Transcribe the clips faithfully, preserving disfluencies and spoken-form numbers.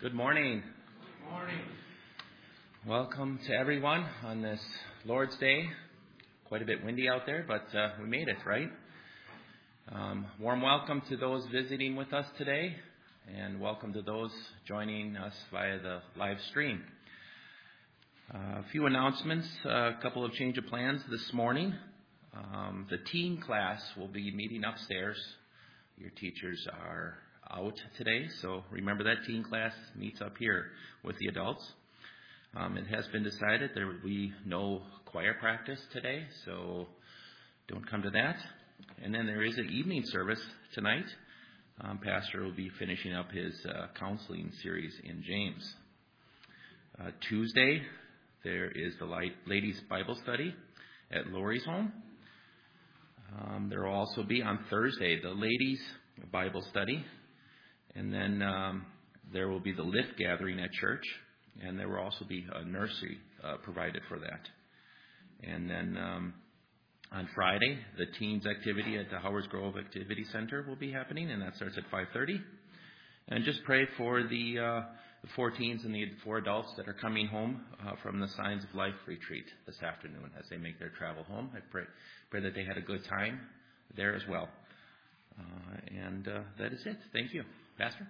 Good morning. Good morning. Welcome to everyone on this Lord's Day. Quite a bit windy out there, but uh, we made it, right? Um, warm welcome to those visiting with us today, and welcome to those joining us via the live stream. Uh, a few announcements, uh, a couple of change of plans this morning. Um, the teen class will be meeting upstairs. Your teachers are out today, so remember that teen class meets up here with the adults. Um, it has been decided there will be no choir practice today, so don't come to that. And then there is an evening service tonight. Um, Pastor will be finishing up his uh, counseling series in James. Uh, Tuesday, there is the light ladies' Bible study at Lori's home. Um, there will also be on Thursday the ladies' Bible study. And then um, there will be the lift gathering at church, and there will also be a nursery uh, provided for that. And then um, on Friday, the teens activity at the Howard Grove Activity Center will be happening, and that starts at five thirty. And just pray for the, uh, the four teens and the four adults that are coming home uh, from the Signs of Life retreat this afternoon as they make their travel home. I pray, pray that they had a good time there as well. Uh, and uh, that is it. Thank you. Pastor?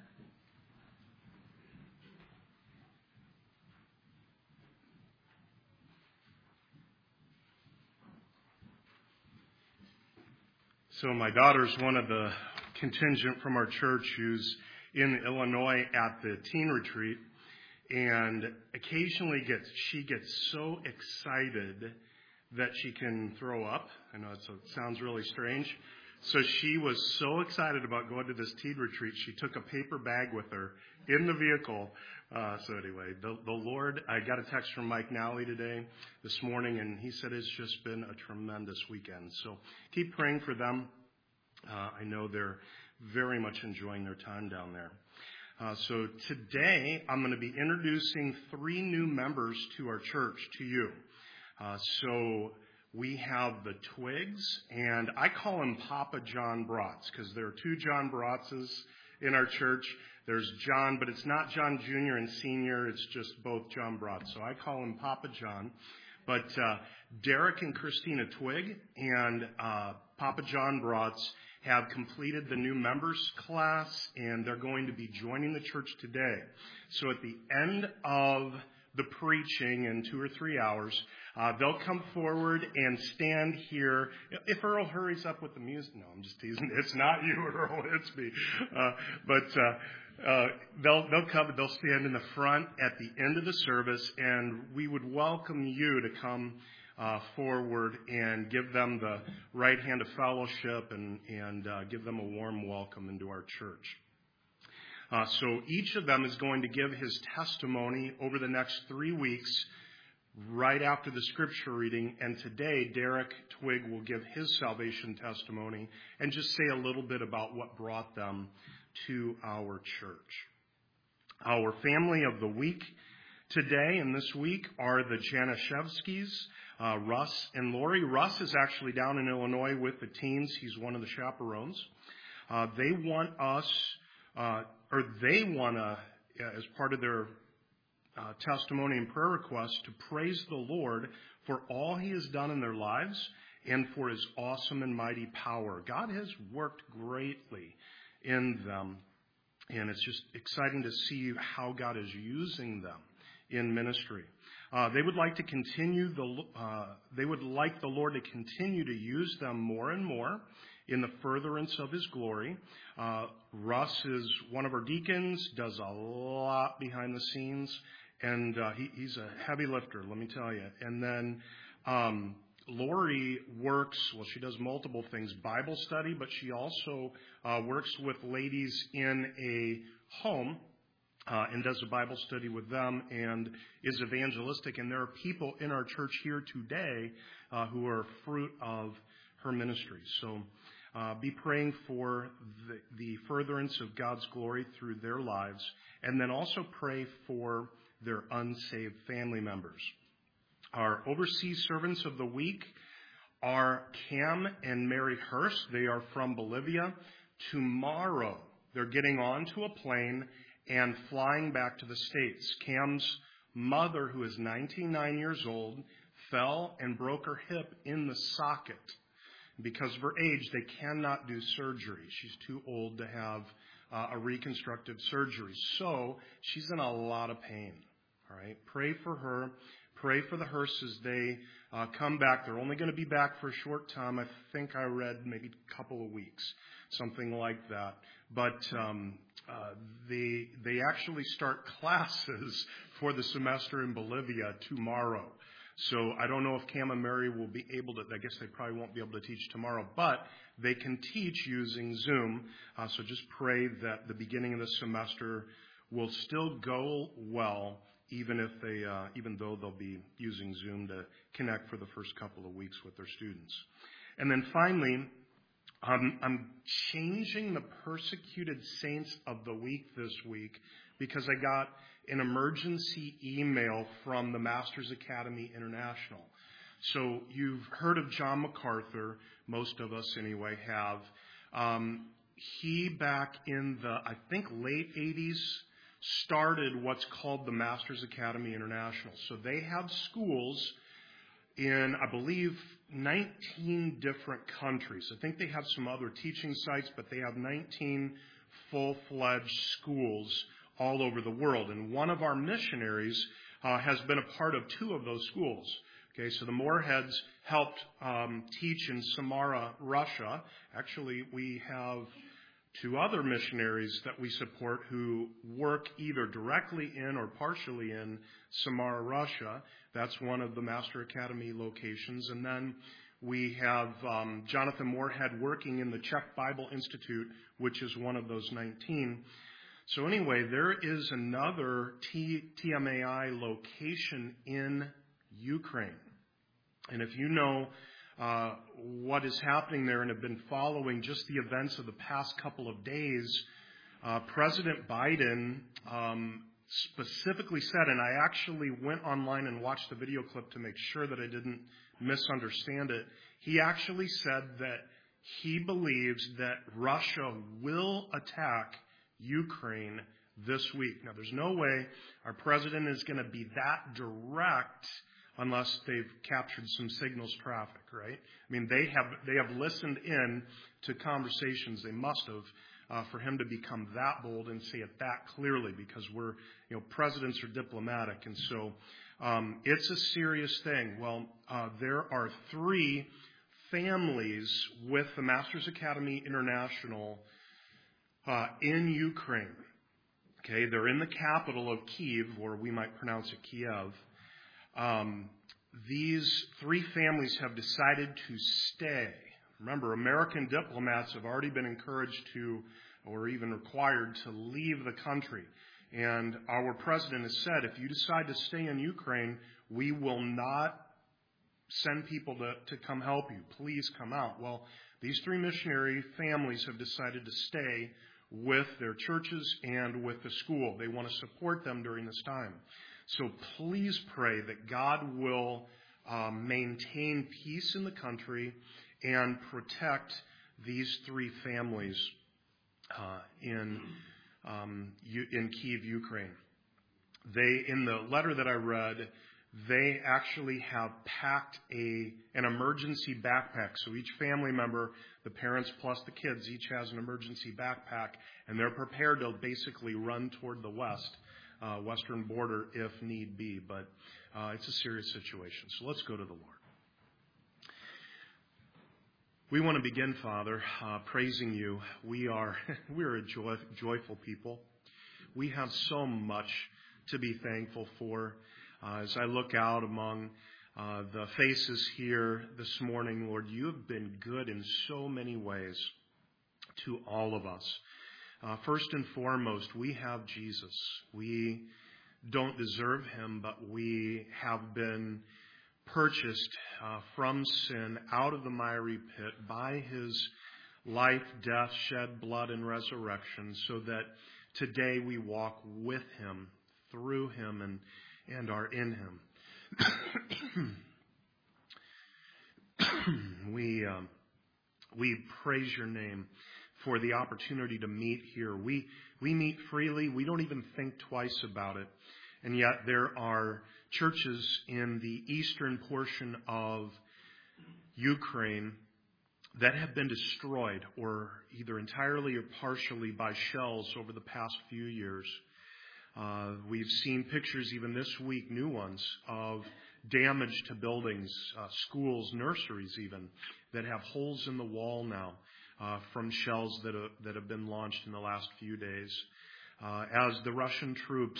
So my daughter's one of the contingent from our church who's in Illinois at the teen retreat, and occasionally gets she gets so excited that she can throw up. I know it's, it sounds really strange. So she was so excited about going to this teen retreat, she took a paper bag with her in the vehicle. Uh, so anyway, the, the Lord, I got a text from Mike Nally today, this morning, and he said it's just been a tremendous weekend. So keep praying for them. Uh, I know they're very much enjoying their time down there. Uh, so today, I'm going to be introducing three new members to our church, to you. Uh, so we have the Twigs, and I call him Papa John Bratz, because there are two John Bratzes in our church. There's John, but it's not John Junior and Senior, it's just both John Bratz. So I call him Papa John. But uh, Derek and Christina Twig and uh, Papa John Bratz have completed the new members class, and they're going to be joining the church today. So at the end of the preaching in two or three hours, uh, they'll come forward and stand here. If Earl hurries up with the music, no, I'm just teasing. It's not you, Earl, it's me. Uh, but uh, uh, they'll they'll come. They'll stand in the front at the end of the service, and we would welcome you to come uh, forward and give them the right hand of fellowship and and uh, give them a warm welcome into our church. Uh, so each of them is going to give his testimony over the next three weeks, right after the scripture reading. And today, Derek Twig will give his salvation testimony and just say a little bit about what brought them to our church. Our family of the week today and this week are the Janishevskys, uh, Russ and Lori. Russ is actually down in Illinois with the teens. He's one of the chaperones. Uh, they want us... Uh, or they want to, as part of their uh, testimony and prayer request, to praise the Lord for all he has done in their lives and for his awesome and mighty power. God has worked greatly in them, and it's just exciting to see how God is using them in ministry. Uh, they would like to continue the, uh, they would like the Lord to continue to use them more and more in the furtherance of his glory. Uh, Russ is one of our deacons, does a lot behind the scenes, and uh, he, he's a heavy lifter, let me tell you. And then um, Lori works, well, she does multiple things, Bible study, but she also uh, works with ladies in a home uh, and does a Bible study with them and is evangelistic. And there are people in our church here today uh, who are fruit of her ministry. So Uh, be praying for the, the furtherance of God's glory through their lives, and then also pray for their unsaved family members. Our overseas servants of the week are Cam and Mary Hurst. They are from Bolivia. Tomorrow, they're getting onto a plane and flying back to the States. Cam's mother, who is ninety-nine years old, fell and broke her hip in the socket. Because of her age, they cannot do surgery. She's too old to have uh, a reconstructive surgery. So she's in a lot of pain. All right, pray for her. Pray for the Hursts as they uh, come back. They're only going to be back for a short time. I think I read maybe a couple of weeks, something like that. But um, uh, they they actually start classes for the semester in Bolivia tomorrow. So I don't know if Cam and Mary will be able to, I guess they probably won't be able to teach tomorrow, but they can teach using Zoom. Uh, so just pray that the beginning of the semester will still go well, even if they, uh, even though they'll be using Zoom to connect for the first couple of weeks with their students. And then finally, um, I'm changing the persecuted saints of the week this week because I got an emergency email from the Masters Academy International. So you've heard of John MacArthur, most of us anyway have. Um, he, back in the, I think, late eighties, started what's called the Masters Academy International. So they have schools in, I believe, nineteen different countries. I think they have some other teaching sites, but they have nineteen full-fledged schools all over the world. And one of our missionaries uh, has been a part of two of those schools. Okay, so the Moorheads helped um, teach in Samara, Russia. Actually, we have two other missionaries that we support who work either directly in or partially in Samara, Russia. That's one of the Master Academy locations. And then we have um, Jonathan Moorhead working in the Czech Bible Institute, which is one of those nineteen. So anyway, there is another T- TMAI location in Ukraine. And if you know uh, what is happening there and have been following just the events of the past couple of days, uh, President Biden um, specifically said, and I actually went online and watched the video clip to make sure that I didn't misunderstand it. He actually said that he believes that Russia will attack Ukraine this week. Now, there's no way our president is going to be that direct unless they've captured some signals traffic, right? I mean, they have they have listened in to conversations. They must have uh, for him to become that bold and say it that clearly, because we're, you know, presidents are diplomatic, and so um, it's a serious thing. Well, uh, there are three families with the Masters Academy International Uh, in Ukraine. Okay, they're in the capital of Kyiv, or we might pronounce it Kiev. Um, these three families have decided to stay. Remember, American diplomats have already been encouraged to, or even required to, leave the country. And our president has said, if you decide to stay in Ukraine, we will not send people to, to come help you. Please come out. Well, these three missionary families have decided to stay with their churches and with the school. They want to support them during this time. So please pray that God will um, maintain peace in the country and protect these three families uh, in um, in Kyiv, Ukraine. They, in the letter that I read, they actually have packed a an emergency backpack. So each family member, the parents plus the kids, each has an emergency backpack, and they're prepared to basically run toward the west, uh, western border if need be. But uh, it's a serious situation. So let's go to the Lord. We want to begin, Father, uh, praising you. We are we are a joy, joyful people. We have so much to be thankful for. Uh, as I look out among uh, the faces here this morning, Lord, you have been good in so many ways to all of us. Uh, first and foremost, we have Jesus. We don't deserve him, but we have been purchased uh, from sin out of the miry pit by his life, death, shed blood, and resurrection, so that today we walk with him, through him, and and are in him. we um, we praise your name. for the opportunity to meet here. We we meet freely. We don't even think twice about it. And yet there are churches in the eastern portion of Ukraine that have been destroyed, or either entirely or partially, by shells over the past few years. Uh, we've seen pictures even this week, new ones, of damage to buildings, uh, schools, nurseries even, that have holes in the wall now uh, from shells that, uh, that have been launched in the last few days. Uh, as the Russian troops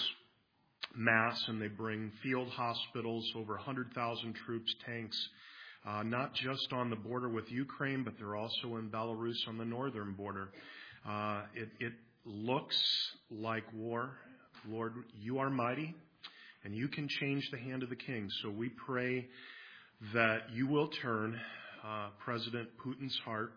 mass and they bring field hospitals, over one hundred thousand troops, tanks, uh, not just on the border with Ukraine, but they're also in Belarus on the northern border. Uh, it, it looks like war. Lord, you are mighty, and you can change the hand of the king. So we pray that you will turn uh, President Putin's heart,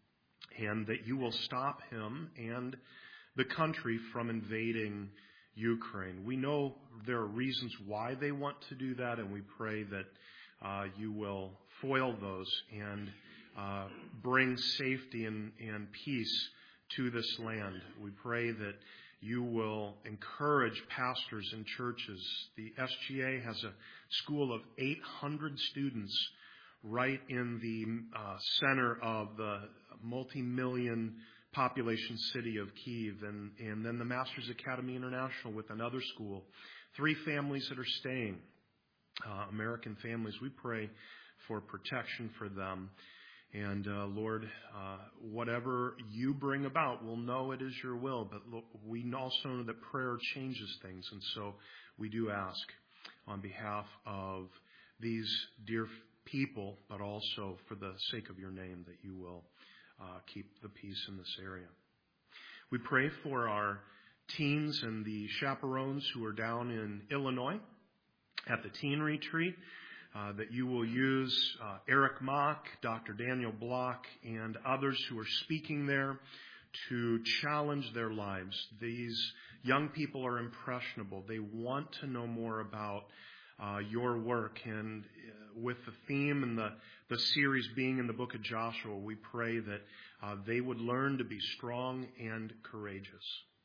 and that you will stop him and the country from invading Ukraine. We know there are reasons why they want to do that, and we pray that uh, you will foil those and uh, bring safety and, and peace to this land. We pray that you will encourage pastors and churches. The S G A has a school of eight hundred students right in the uh, center of the multi-million population city of Kyiv, and, and then the Masters Academy International with another school. Three families that are staying, uh, American families. We pray for protection for them. And uh, Lord, uh, whatever you bring about, we'll know it is your will. But look, we also know that prayer changes things. And so we do ask on behalf of these dear people, but also for the sake of your name, that you will uh, keep the peace in this area. We pray for our teens and the chaperones who are down in Illinois at the teen retreat. Uh, that you will use uh, Eric Mock, Doctor Daniel Block, and others who are speaking there to challenge their lives. These young people are impressionable. They want to know more about uh, your work. And uh, with the theme and the, the series being in the book of Joshua, we pray that uh, they would learn to be strong and courageous.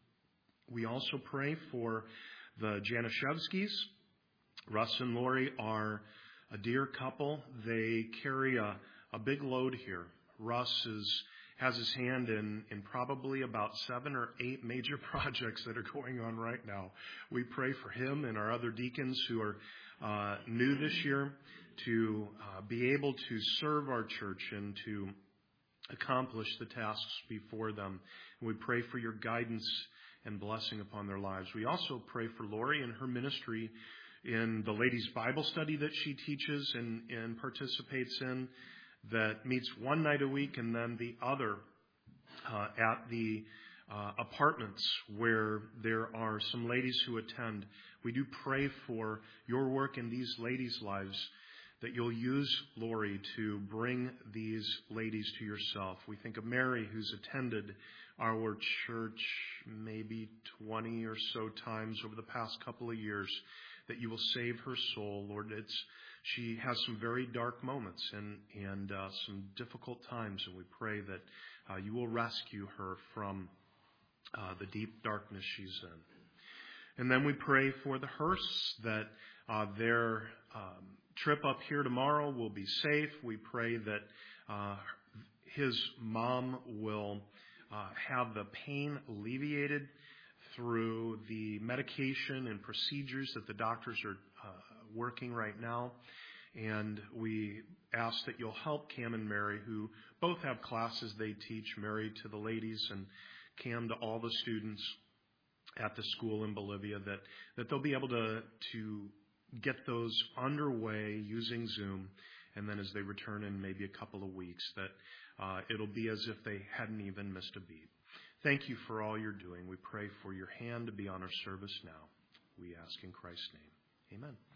We also pray for the Januszewskis. Russ and Lori are a dear couple. They carry a, a big load here. Russ is, has his hand in, in probably about seven or eight major projects that are going on right now. We pray for him and our other deacons who are uh, new this year to uh, be able to serve our church and to accomplish the tasks before them. And we pray for your guidance and blessing upon their lives. We also pray for Lori and her ministry in the ladies' Bible study that she teaches and, and participates in, that meets one night a week, and then the other uh, at the uh, apartments where there are some ladies who attend. We do pray for your work in these ladies' lives, that you'll use Lori to bring these ladies to yourself. We think of Mary, who's attended our church maybe twenty or so times over the past couple of years, that you will save her soul. Lord, it's she has some very dark moments and, and uh, some difficult times, and we pray that uh, you will rescue her from uh, the deep darkness she's in. And then we pray for the Hursts, that uh, their um, trip up here tomorrow will be safe. We pray that uh, his mom will uh, have the pain alleviated through the medication and procedures that the doctors are uh, working right now. And we ask that you'll help Cam and Mary, who both have classes they teach, Mary to the ladies and Cam to all the students at the school in Bolivia, that, that they'll be able to, to get those underway using Zoom. And then as they return in maybe a couple of weeks, that uh, it'll be as if they hadn't even missed a beat. Thank you for all you're doing. We pray for your hand to be on our service now. We ask in Christ's name.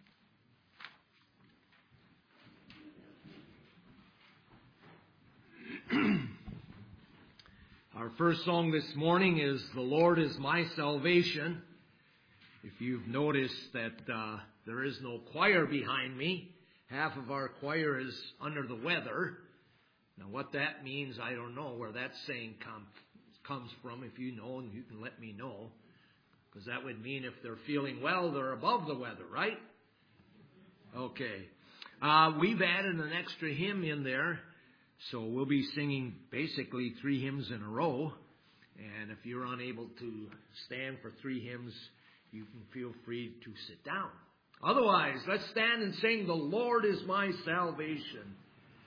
Amen. Our first song this morning is "The Lord is My Salvation." If you've noticed that uh, there is no choir behind me, half of our choir is under the weather. Now what that means, I don't know where that saying come, comes from. If you know, and you can let me know. Because that would mean if they're feeling well, they're above the weather, right? Okay. Uh, we've added an extra hymn in there. So we'll be singing basically three hymns in a row. And if you're unable to stand for three hymns, you can feel free to sit down. Otherwise, let's stand and sing, "The Lord is my salvation."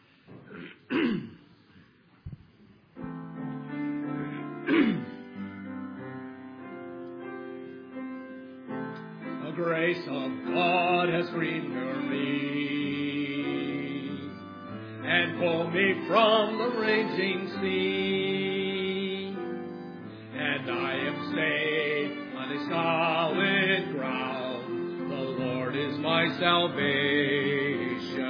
The grace of God has freed me and pulled me from the raging sea, and I am safe on a solid ground. The Lord is my salvation.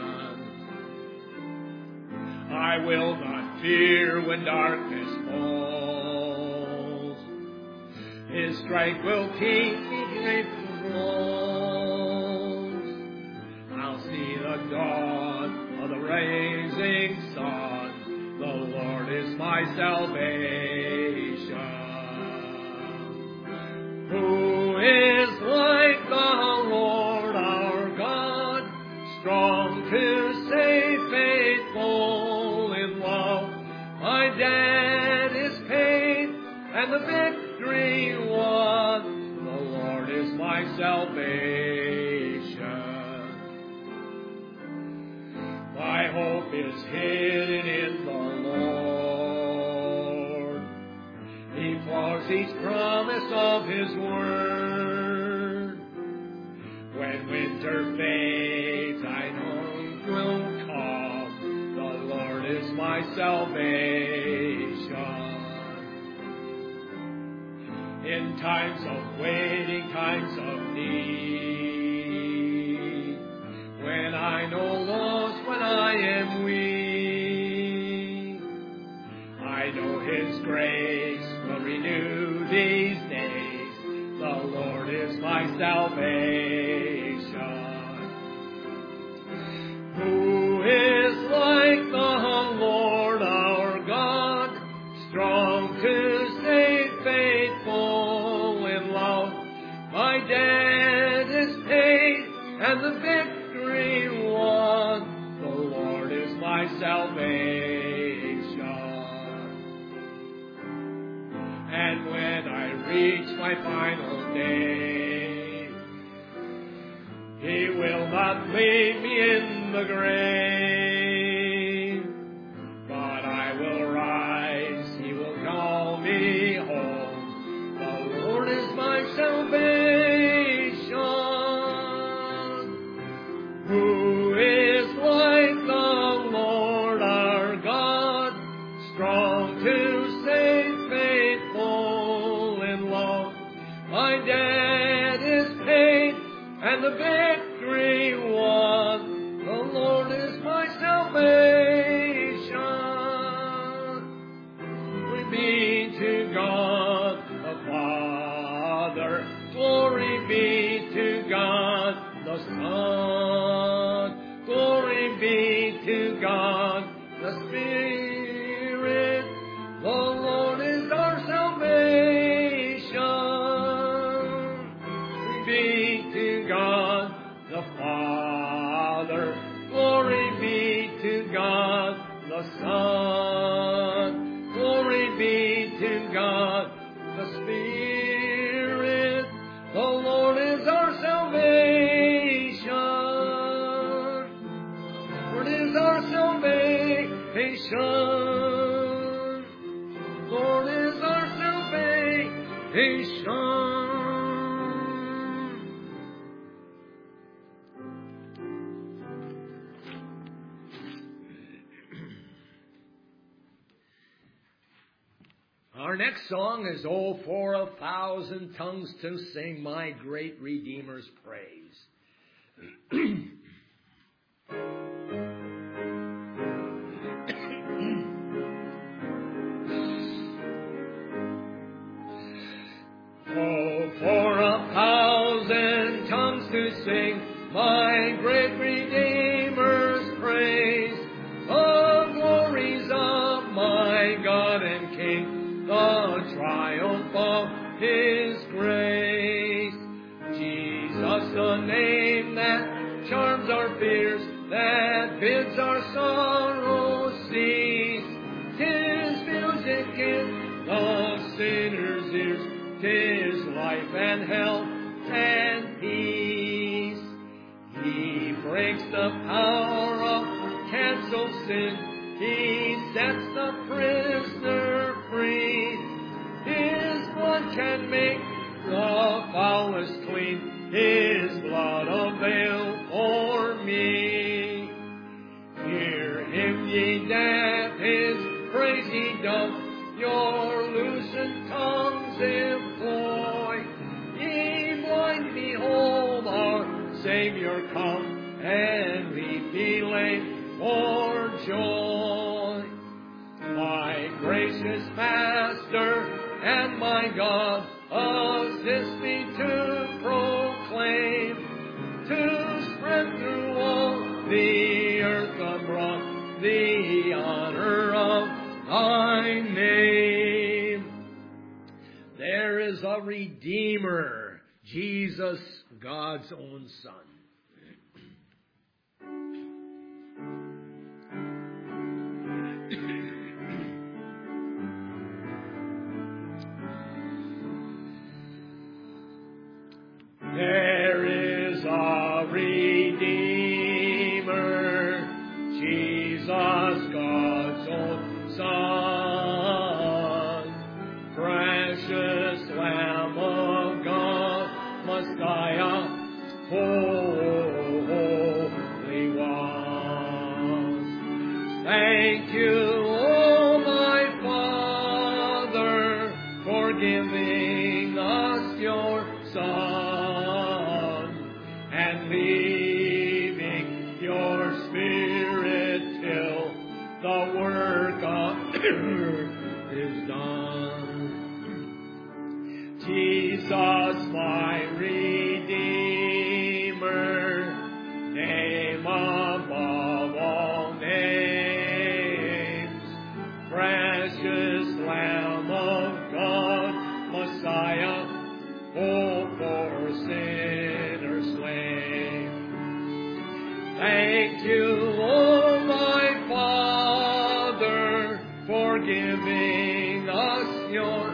I will not fear when darkness falls. His strength will keep me safe from walls. I'll see the dawn of the rising sun. The Lord is my salvation. Who is like the Lord our God, strong to save, faithful in love? My debt is paid and the victory won. The Lord is my salvation. My hope is hidden in the Lord. He fulfills each promise of His word. When winter fades, I know it will come. The Lord is my salvation. In times of waiting, times of need, when I know lost, when I am weak, I know His grace will renew these days. The Lord is my salvation. Who is like the Lord our God, strong to save, faithful in love? My debt is paid and the victory won. The Lord is my salvation. And when I reach my final day, He will not leave me in the grave, but I will rise, He will call me home. The Lord is my salvation. Who is like the Lord our God, strong to save, faithful in love? My debt is paid and the victory won. The Lord is my salvation. Glory be to God the Father. Glory be to God the Son. Glory be to God the Spirit. The Lord is our salvation. Glory be to God the Father. Glory be to God the Son. Glory be to God the Spirit. The Lord is our salvation. Lord is our salvation. Lord is our salvation. Our next song is "Oh, for a Thousand Tongues to Sing My Great Redeemer's Praise." Oh, for a thousand tongues to sing my great Redeemer's praise, the glories of my God and King. the triumph of His grace. Jesus, the name that charms our fears, that bids our sorrows cease. 'Tis music in the sinner's ears, 'tis life and health and peace. He breaks the power of canceled sin, He sets the prisoner free. His blood can make the foulest clean, His blood avail for me. Hear Him, ye deaf, His praise ye dumb, your loosened tongues employ. Ye blind, behold our Savior come, and we feeling for joy. My gracious Master and my God, assist me to proclaim, to spread through all the earth abroad the honor of Thy name. There is a Redeemer, Jesus, God's own Son. There is a Redeemer, Jesus, God's own Son, precious Lamb of God, Messiah, Holy One. Thank you, O my Father, for giving us your Son, and leaving your Spirit till the work of earth is done. Jesus, my Redeemer, name above all names, precious Lamb of God, Messiah, oh, for sinners slain. Thank you, O my Father, for giving us your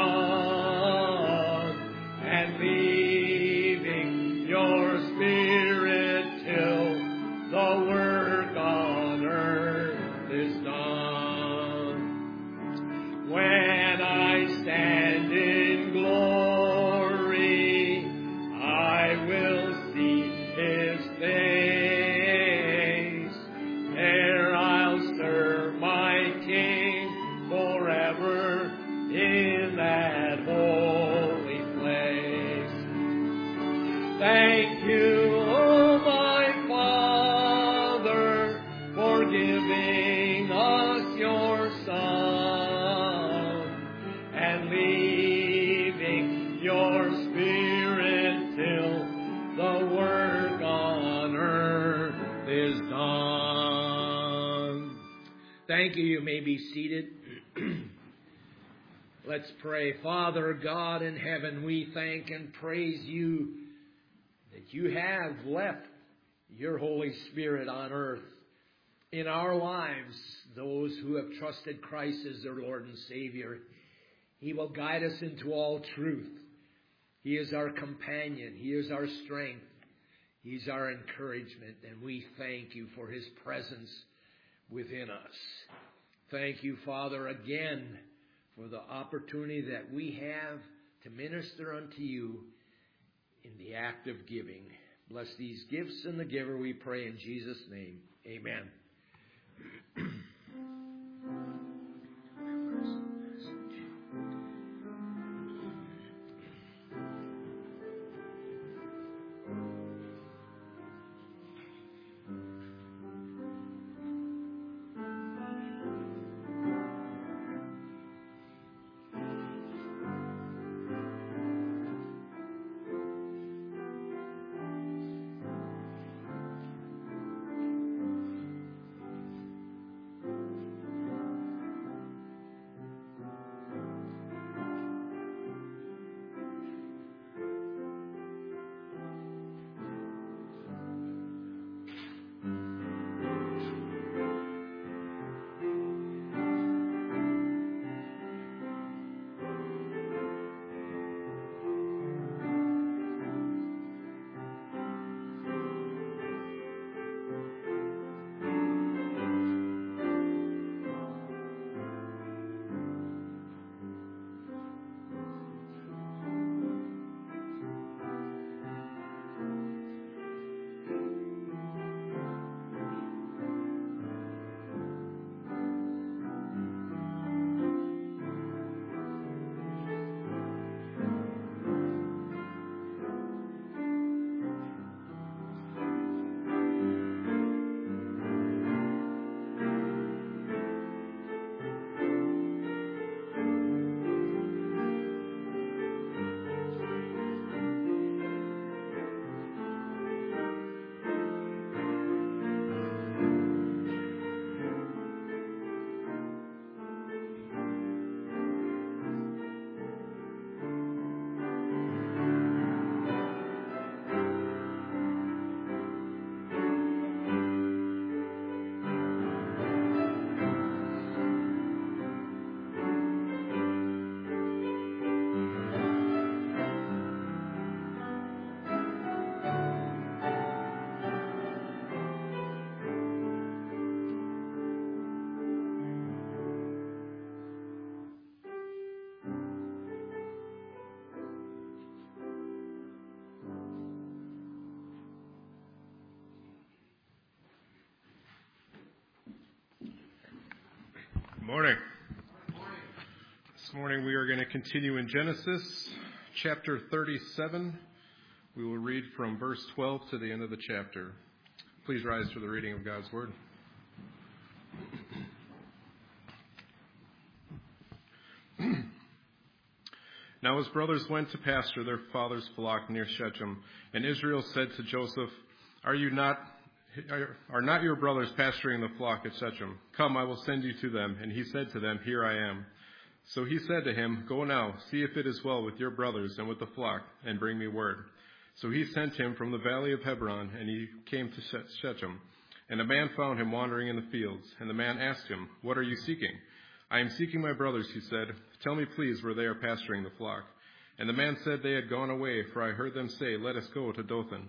Son, and leaving your Spirit till the work on earth is done. When I stand in glory, I will see His face. There I'll serve my King forever in that holy place. Thank you, O my Father, for giving us your Son, and leaving your Spirit till the work on earth is done. Thank you. You may be seated. Let's pray. Father God in heaven, we thank and praise you that you have left your Holy Spirit on earth in our lives, those who have trusted Christ as their Lord and Savior. He will guide us into all truth. He is our companion. He is our strength. He's our encouragement, and we thank you for His presence within us. Thank you, Father, again for the opportunity that we have to minister unto you in the act of giving. Bless these gifts and the giver, we pray in Jesus' name. Amen. Morning. This morning we are going to continue in Genesis chapter thirty-seven. We will read from verse twelve to the end of the chapter. Please rise for the reading of God's Word. Now his brothers went to pasture their father's flock near Shechem, and Israel said to Joseph, Are you not Are not your brothers pasturing the flock at Shechem? Come, I will send you to them. And he said to them, Here I am. So he said to him, Go now, see if it is well with your brothers and with the flock, and bring me word. So he sent him from the valley of Hebron, and he came to Shechem. And a man found him wandering in the fields. And the man asked him, What are you seeking? I am seeking my brothers, he said. Tell me, please, where they are pasturing the flock. And the man said they had gone away, for I heard them say, Let us go to Dothan.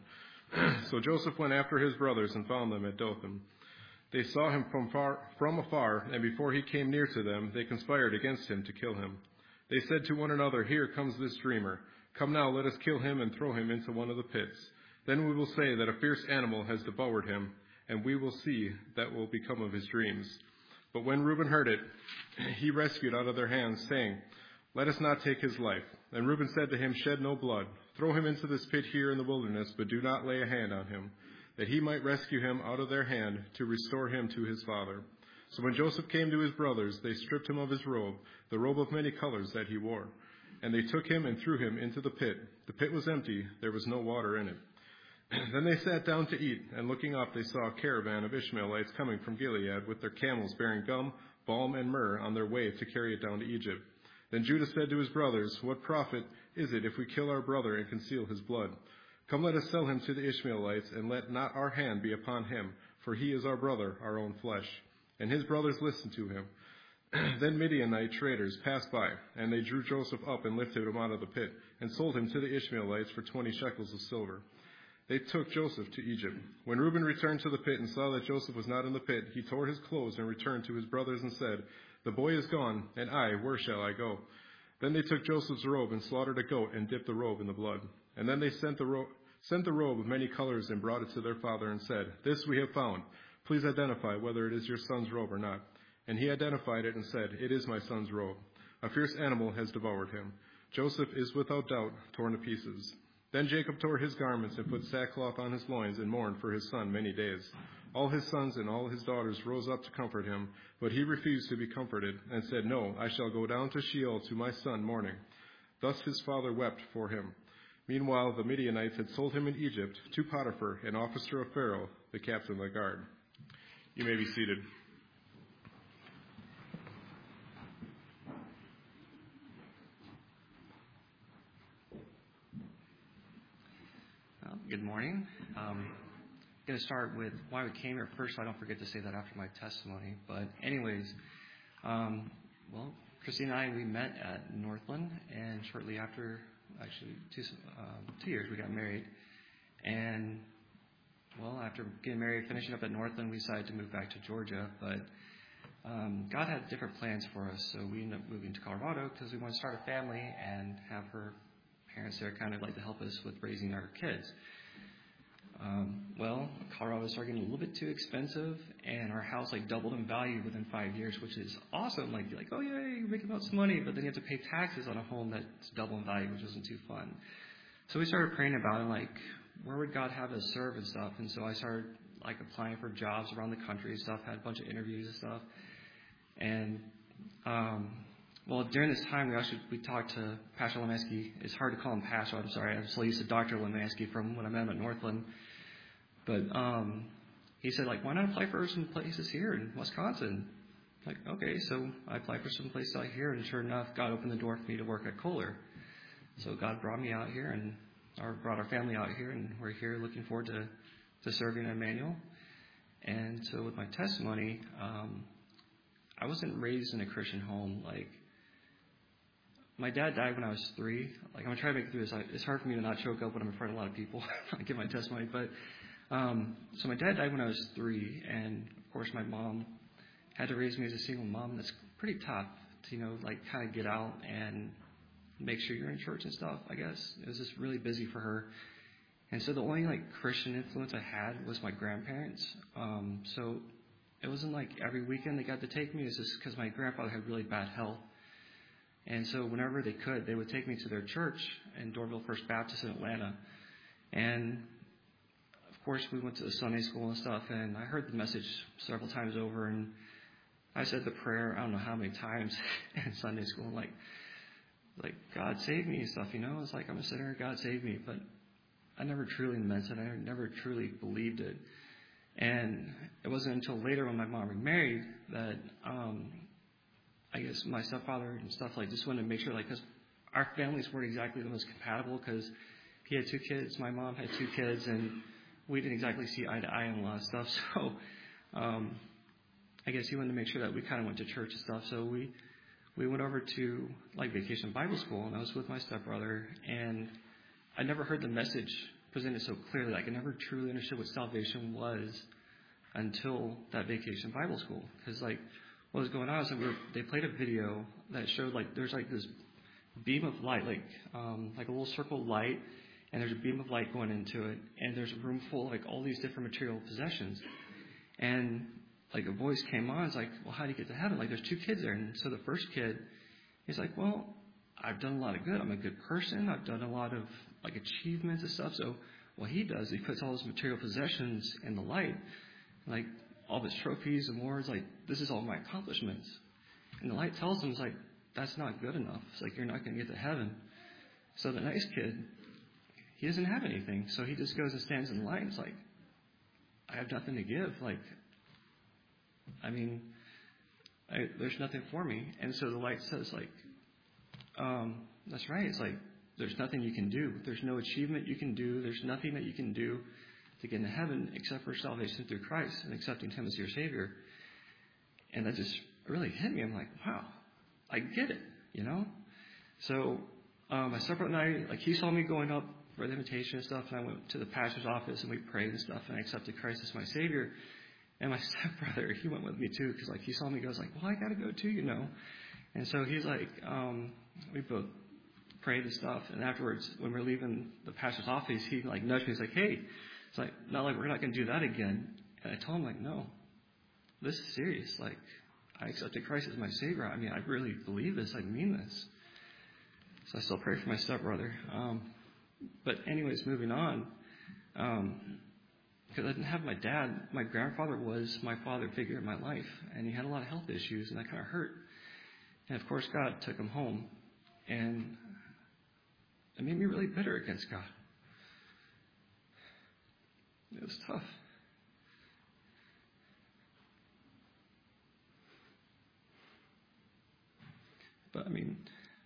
So Joseph went after his brothers and found them at Dothan. They saw him from far, from afar, and before he came near to them, they conspired against him to kill him. They said to one another, Here comes this dreamer. Come now, let us kill him and throw him into one of the pits. Then we will say that a fierce animal has devoured him, and we will see that will become of his dreams. But when Reuben heard it, he rescued out of their hands, saying, Let us not take his life. And Reuben said to him, Shed no blood. Throw him into this pit here in the wilderness, but do not lay a hand on him, that he might rescue him out of their hand to restore him to his father. So when Joseph came to his brothers, they stripped him of his robe, the robe of many colors that he wore. And they took him and threw him into the pit. The pit was empty, there was no water in it. Then they sat down to eat, and looking up they saw a caravan of Ishmaelites coming from Gilead with their camels bearing gum, balm, and myrrh on their way to carry it down to Egypt. Then Judah said to his brothers, What profit is it if we kill our brother and conceal his blood? Come, let us sell him to the Ishmaelites, and let not our hand be upon him, for he is our brother, our own flesh. And his brothers listened to him. Then Midianite traders passed by, and they drew Joseph up and lifted him out of the pit, and sold him to the Ishmaelites for twenty shekels of silver. They took Joseph to Egypt. When Reuben returned to the pit and saw that Joseph was not in the pit, he tore his clothes and returned to his brothers and said, The boy is gone, and I, where shall I go? Then they took Joseph's robe and slaughtered a goat and dipped the robe in the blood. And then they sent the, ro- sent the robe of many colors and brought it to their father and said, This we have found. Please identify whether it is your son's robe or not. And he identified it and said, It is my son's robe. A fierce animal has devoured him. Joseph is without doubt torn to pieces. Then Jacob tore his garments and put sackcloth on his loins and mourned for his son many days. All his sons and all his daughters rose up to comfort him, but he refused to be comforted and said, No, I shall go down to Sheol to my son mourning. Thus his father wept for him. Meanwhile, the Midianites had sold him in Egypt to Potiphar, an officer of Pharaoh, the captain of the guard. You may be seated. Well, good morning. Um, I'm going to start with why we came here first, so I don't forget to say that after my testimony. But anyways, um, well, Christine and I, we met at Northland, and shortly after, actually two, um, two years, we got married. And, well, after getting married, finishing up at Northland, we decided to move back to Georgia. But um, God had different plans for us, so we ended up moving to Colorado because we wanted to start a family and have her parents there kind of like to help us with raising our kids. Um, well, Colorado started getting a little bit too expensive, and our house like doubled in value within five years, which is awesome. Like, you're like, oh yeah, you're making lots of money, but then you have to pay taxes on a home that's double in value, which isn't too fun. So we started praying about it, like, where would God have us serve and stuff? And so I started like applying for jobs around the country and stuff. Had a bunch of interviews and stuff, and um, well, during this time, we actually we talked to Pastor Lemansky. It's hard to call him Pastor. I'm sorry. I'm still used to Doctor Lemansky from when I met him at Northland. But um, he said, like, why not apply for some places here in Wisconsin? Like, okay, so I applied for some places out here, and sure enough, God opened the door for me to work at Kohler. So God brought me out here, and or brought our family out here, and we're here looking forward to, to serving at Emmanuel. And so with my testimony, um, I wasn't raised in a Christian home. Like, my dad died when I was three. Like, I'm going to try to make it through this. It's hard for me to not choke up when I'm in front of a lot of people. I give my testimony. But, um, so my dad died when I was three. And, of course, my mom had to raise me as a single mom. That's pretty tough to, you know, like, kind of get out and make sure you're in church and stuff, I guess. It was just really busy for her. And so the only, like, Christian influence I had was my grandparents. Um, so it wasn't like every weekend they got to take me. It's just because my grandfather had really bad health. And so whenever they could, they would take me to their church in Dorville First Baptist in Atlanta. And, of course, we went to the Sunday school and stuff, and I heard the message several times over, and I said the prayer I don't know how many times in Sunday school, like, like God save me and stuff, you know. It's like, I'm a sinner, God save me. But I never truly meant it. I never truly believed it. And it wasn't until later when my mom remarried that um, I guess my stepfather and stuff like just wanted to make sure, like, because our families weren't exactly the most compatible, because he had two kids, my mom had two kids, and we didn't exactly see eye to eye on a lot of stuff. So um, I guess he wanted to make sure that we kind of went to church and stuff. So we we went over to, like, Vacation Bible School, and I was with my stepbrother, and I never heard the message presented so clearly. Like, I never truly understood what salvation was until that Vacation Bible School. Because, like, what was going on is that we were, they played a video that showed, like, there's, like, this beam of light, like, um, like a little circle of light, and there's a beam of light going into it, and there's a room full of, like, all these different material possessions. And, like, a voice came on. It's like, well, how do you get to heaven? Like, there's two kids there. And so the first kid, he's like, well, I've done a lot of good. I'm a good person. I've done a lot of, like, achievements and stuff. So what he does, he puts all his material possessions in the light, like all of his trophies, awards, like, this is all my accomplishments. And the light tells him, it's like, that's not good enough. It's like, you're not going to get to heaven. So the nice kid, he doesn't have anything. So he just goes and stands in the light. And it's like, I have nothing to give. Like, I mean, I, there's nothing for me. And so the light says, like, um, that's right. It's like, there's nothing you can do. There's no achievement you can do. There's nothing that you can do to get into heaven except for salvation through Christ and accepting Him as your Savior. And that just really hit me. I'm like, wow, I get it, you know? So um, my stepbrother and I, like, he saw me going up for the invitation and stuff, and I went to the pastor's office, and we prayed and stuff, and I accepted Christ as my Savior. And my stepbrother, he went with me too, because, like, he saw me go, I was like, well, I got to go too, you know? And so he's like, um, we both prayed and stuff, and afterwards, when we were leaving the pastor's office, he, like, nudged me. He's like, hey, it's like, not like we're not going to do that again. And I told him, like, no, this is serious. Like, I accepted Christ as my Savior. I mean, I really believe this. I mean this. So I still pray for my stepbrother. Um, but anyways, moving on, um, because I didn't have my dad, my grandfather was my father figure in my life, and he had a lot of health issues, and that kind of hurt. And, of course, God took him home, and it made me really bitter against God. It was tough. But, I mean,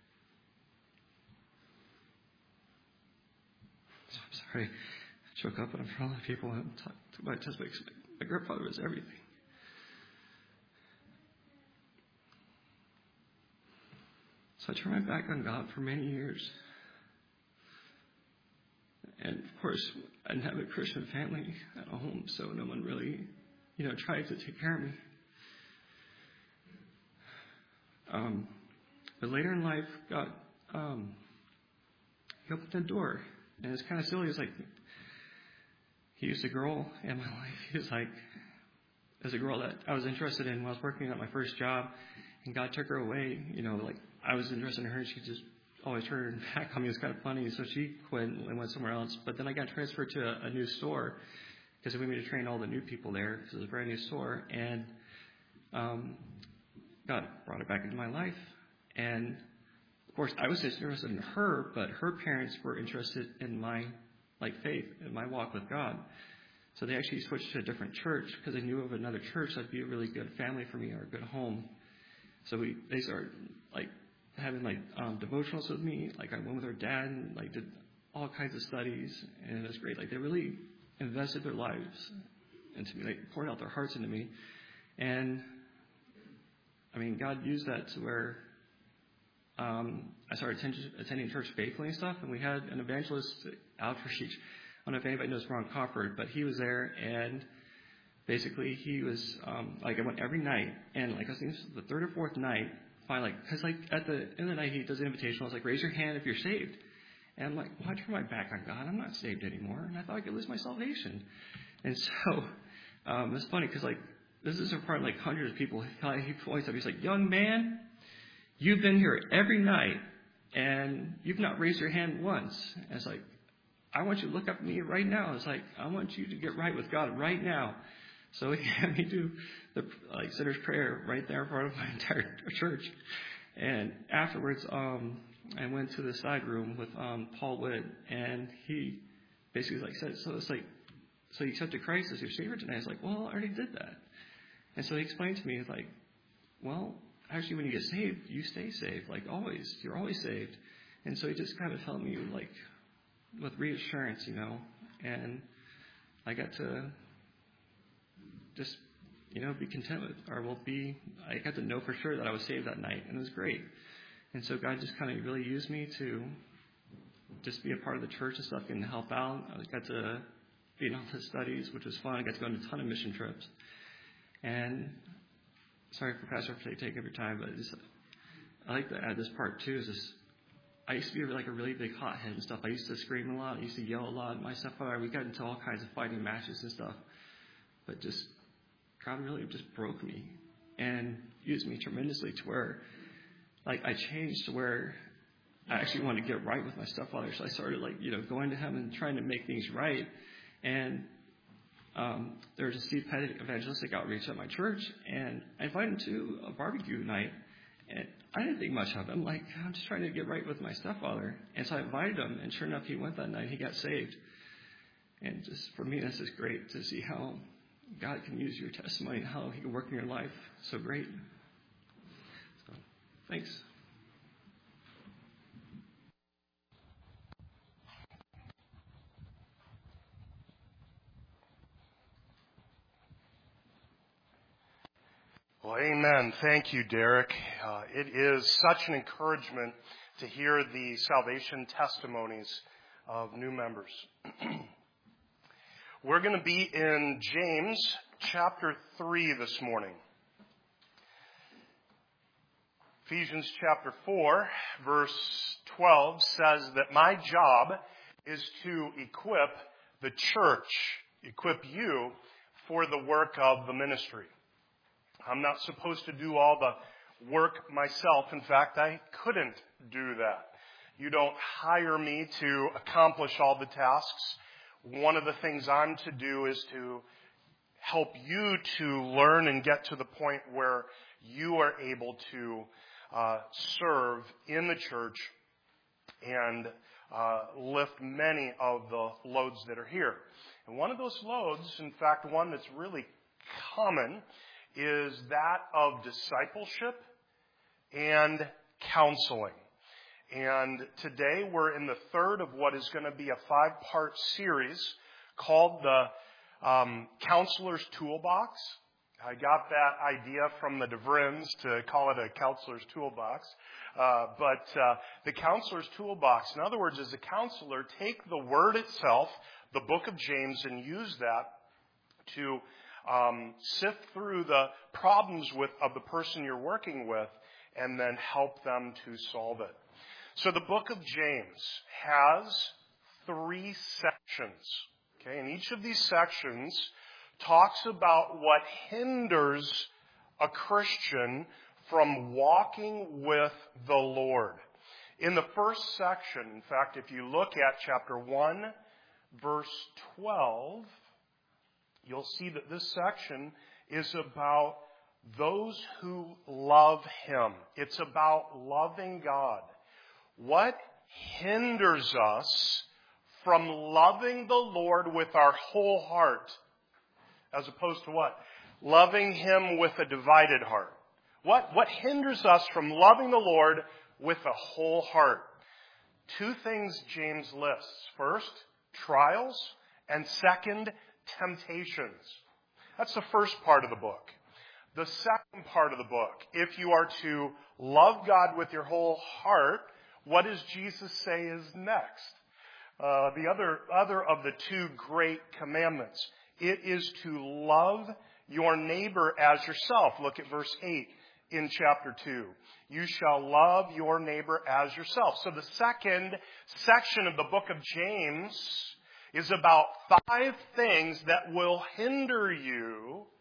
so I'm sorry. I choke up in front of a lot of people and talk to my testimony. My grandfather was everything. So I turned my back on God for many years. And, of course, I didn't have a Christian family at home, so no one really, you know, tried to take care of me. Um, but later in life, God, um, He opened the door. And it's kind of silly. It's like, He used a girl in my life. He was like, there's a girl that I was interested in when I was working at my first job, and God took her away. You know, like, I was interested in her, and she just always turned back on me. It was kind of funny. So she quit and went somewhere else. But then I got transferred to a, a new store because they wanted me to train all the new people there because it was a brand new store. And um, God brought her back into my life. And, of course, I was just interested in her, but her parents were interested in my, like, faith, in my walk with God. So they actually switched to a different church because they knew of another church that'd be a really good family for me or a good home. So we they started, like, having, like, um, devotionals with me. Like, I went with her dad and, like, did all kinds of studies, and it was great. Like, they really invested their lives into me. They poured out their hearts into me. And, I mean, God used that to where um, I started attend- attending church faithfully and stuff, and we had an evangelist outreach. I don't know if anybody knows Ron Crawford, but he was there, and basically he was, um, like, I went every night, and, like, I think this was the third or fourth night, finally, like, because, like, at the end of the night, he does an invitation. I was like, raise your hand if you're saved. And I'm like, well, I turn my back on God. I'm not saved anymore. And I thought I could lose my salvation. And so um, it's funny because, like, this is in front of like hundreds of people. He points up. He's like, young man, you've been here every night, and you've not raised your hand once. And it's like, I want you to look up at me right now. It's like, I want you to get right with God right now. So he had me do the like sinner's prayer right there in front of my entire church. And afterwards, um, I went to the side room with um, Paul Witt, and he basically like said, so it's like, so you accepted Christ as your Savior tonight. I was like, well, I already did that. And so he explained to me, like, well, actually, when you get saved, you stay saved, like always. You're always saved. And so he just kind of helped me, like, with reassurance, you know. And I got to just, you know, be content with, or will be, I got to know for sure that I was saved that night, and it was great. And so God just kind of really used me to just be a part of the church and stuff and help out. I got to be in all the studies, which was fun. I got to go on a ton of mission trips. And sorry for Pastor for taking up your time, but just, I like to add this part too. Is this, I used to be like a really big hothead and stuff. I used to scream a lot. I used to yell a lot. My stepfather, we got into all kinds of fighting matches and stuff. But just God really just broke me and used me tremendously to where, like, I changed to where I actually wanted to get right with my stepfather. So I started, like, you know, going to him and trying to make things right. And um, there was a Steve Pettit evangelistic outreach at my church, and I invited him to a barbecue night. And I didn't think much of him. Like, I'm just trying to get right with my stepfather. And so I invited him, and sure enough, he went that night. He got saved. And just for me, this is great to see how God can use your testimony and how he can work in your life. So great. So, thanks. Well, amen. Thank you, Derek. Uh, it is such an encouragement to hear the salvation testimonies of new members. We're going to be in James chapter three this morning. Ephesians chapter four, verse twelve says that my job is to equip the church, equip you for the work of the ministry. I'm not supposed to do all the work myself. In fact, I couldn't do that. You don't hire me to accomplish all the tasks. One of the things I'm to do is to help you to learn and get to the point where you are able to uh, serve in the church and uh, lift many of the loads that are here. And one of those loads, in fact, one that's really common, is that of discipleship and counseling. And today we're in the third of what is going to be a five-part series called the um, Counselor's Toolbox. I got that idea from the DeVrins to call it a Counselor's Toolbox. Uh, but uh, the Counselor's Toolbox, in other words, as a counselor, take the word itself, the book of James, and use that to Um, sift through the problems with of the person you're working with and then help them to solve it. So the book of James has three sections. Okay, and each of these sections talks about what hinders a Christian from walking with the Lord. In the first section, in fact, if you look at chapter one, verse twelve, you'll see that this section is about those who love him. It's about loving God. What hinders us from loving the Lord with our whole heart, as opposed to what? Loving him with a divided heart. What, what hinders us from loving the Lord with a whole heart? Two things James lists. First, trials, and second, temptations. That's the first part of the book. The second part of the book, if you are to love God with your whole heart, what does Jesus say is next? Uh, the other, other of the two great commandments. It is to love your neighbor as yourself. Look at verse eight in chapter two. You shall love your neighbor as yourself. So the second section of the book of James is about five things that will hinder you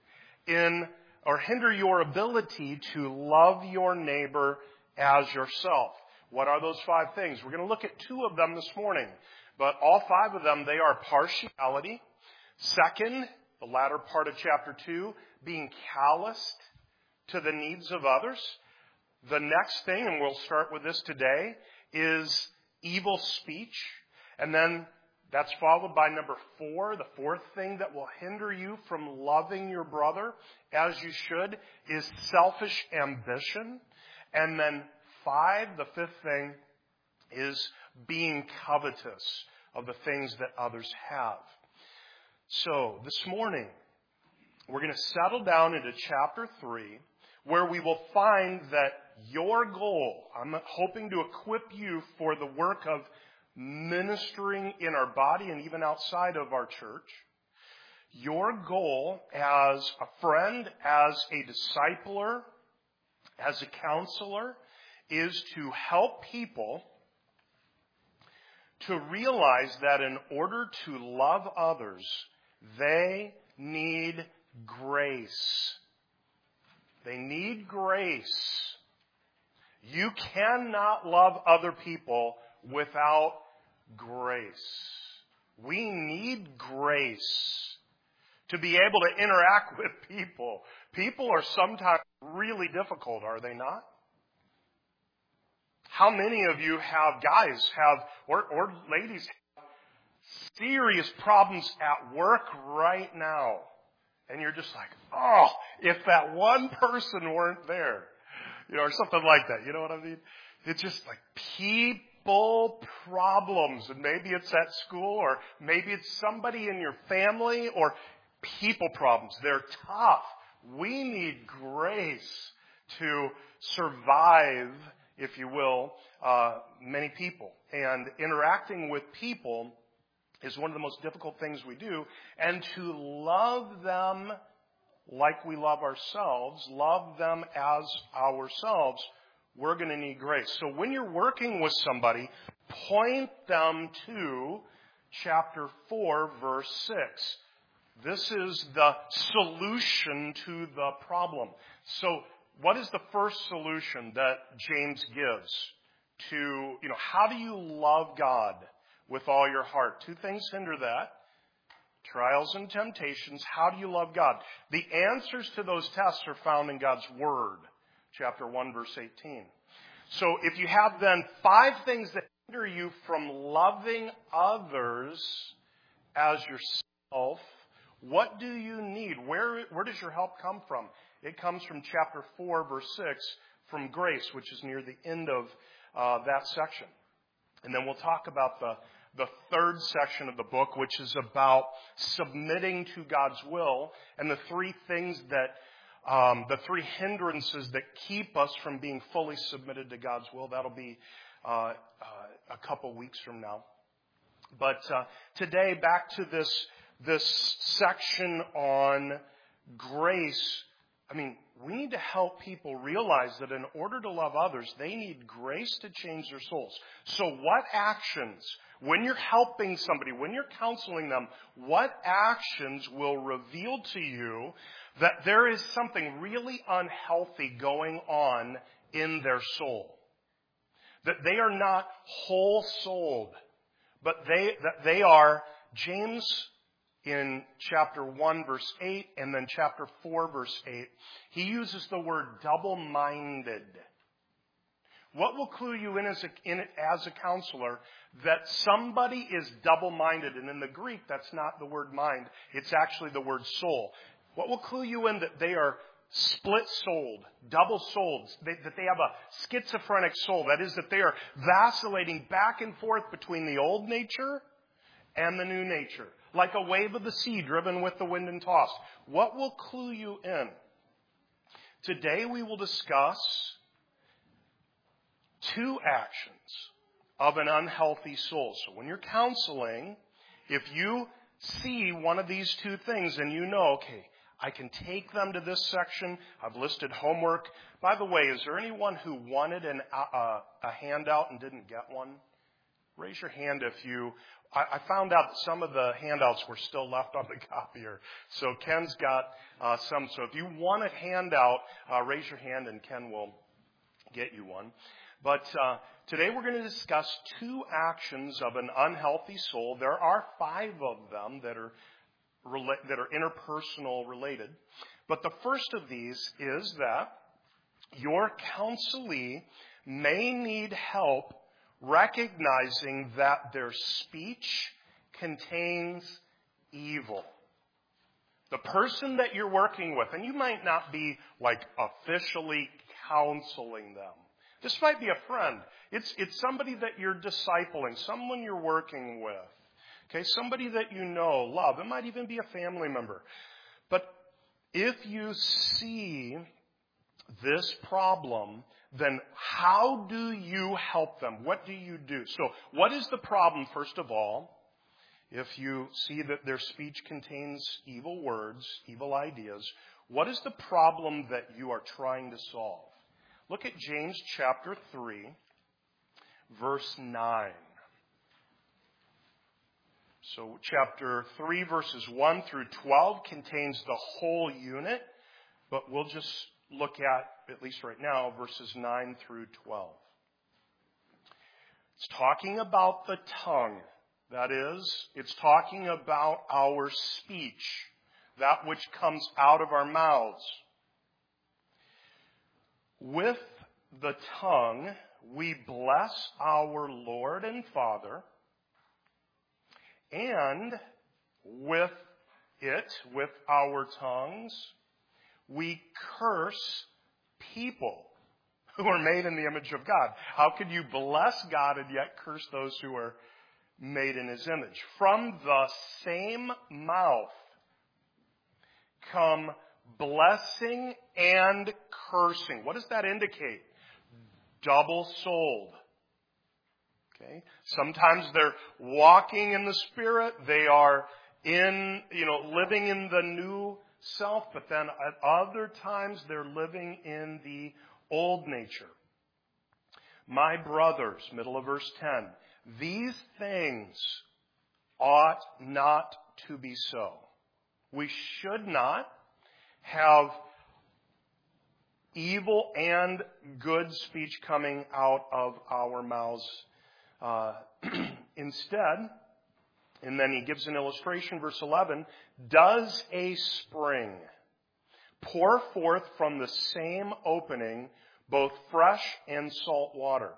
in or hinder your ability to love your neighbor as yourself. What are those five things? We're going to look at two of them this morning, but all five of them, they are partiality. Second, the latter part of chapter two, being calloused to the needs of others. The next thing, and we'll start with this today, is evil speech. And then that's followed by number four. The fourth thing that will hinder you from loving your brother as you should is selfish ambition. And then five, the fifth thing, is being covetous of the things that others have. So this morning, we're going to settle down into chapter three, where we will find that your goal, I'm hoping to equip you for the work of ministering in our body and even outside of our church. Your goal as a friend, as a discipler, as a counselor, is to help people to realize that in order to love others, they need grace. They need grace. You cannot love other people without grace. We need grace to be able to interact with people. People are sometimes really difficult, are they not? How many of you have, guys have, or, or ladies, have serious problems at work right now? And you're just like, oh, if that one person weren't there, you know, or something like that. You know what I mean? It's just like people problems. And maybe it's at school, or maybe it's somebody in your family, or people problems. They're tough. We need grace to survive, if you will, uh, many people. And interacting with people is one of the most difficult things we do. And to love them like we love ourselves, love them as ourselves, we're going to need grace. So when you're working with somebody, point them to chapter four, verse six. This is the solution to the problem. So what is the first solution that James gives to, you know, how do you love God with all your heart? Two things hinder that. Trials and temptations. How do you love God? The answers to those tests are found in God's Word. Chapter one, verse eighteen. So if you have then five things that hinder you from loving others as yourself, what do you need? Where, where does your help come from? It comes from chapter four, verse six, from grace, which is near the end of uh, that section. And then we'll talk about the, the third section of the book, which is about submitting to God's will, and the three things that, um, the three hindrances that keep us from being fully submitted to God's will. That'll be uh, uh, a couple weeks from now. But uh, today, back to this this section on grace. I mean, we need to help people realize that in order to love others, they need grace to change their souls. So what actions, when you're helping somebody, when you're counseling them, what actions will reveal to you that there is something really unhealthy going on in their soul? That they are not whole-souled, but they, that they are, James in chapter one, verse eight, and then chapter four, verse eight, he uses the word double-minded. What will clue you in as a, in as a counselor that somebody is double-minded? And in the Greek, that's not the word mind. It's actually the word soul. What will clue you in that they are split-souled, double-souled, they, that they have a schizophrenic soul? That is, that they are vacillating back and forth between the old nature and the new nature, like a wave of the sea driven with the wind and tossed. What will clue you in? Today we will discuss two actions of an unhealthy soul. So when you're counseling, if you see one of these two things and you know, okay, I can take them to this section. I've listed homework. By the way, is there anyone who wanted an, uh, a handout and didn't get one? Raise your hand if you, I, I found out that some of the handouts were still left on the copier. So Ken's got uh, some. So if you want a handout, uh, raise your hand and Ken will get you one. But uh, today we're going to discuss two actions of an unhealthy soul. There are five of them that are rela- that are interpersonal related. But the first of these is that your counselee may need help recognizing that their speech contains evil. The person that you're working with, and you might not be like officially counseling them. This might be a friend. It's, it's somebody that you're discipling, someone you're working with. Okay, somebody that you know, love. It might even be a family member. But if you see this problem, then how do you help them? What do you do? So what is the problem, first of all, if you see that their speech contains evil words, evil ideas? What is the problem that you are trying to solve? Look at James chapter three, verse nine. So chapter three, verses one through twelve contains the whole unit, but we'll just look at, at least right now, verses nine through twelve. It's talking about the tongue. That is, it's talking about our speech, that which comes out of our mouths. With the tongue, we bless our Lord and Father, and with it, with our tongues, we curse people who are made in the image of God. How could you bless God and yet curse those who are made in His image? From the same mouth come blessing and cursing. What does that indicate? Double-souled. Okay? Sometimes they're walking in the Spirit. They are in, you know, living in the new self, but then at other times they're living in the old nature. My brothers, middle of verse ten, these things ought not to be so. We should not have evil and good speech coming out of our mouths. Uh, instead, and then he gives an illustration, verse eleven, does a spring pour forth from the same opening both fresh and salt water?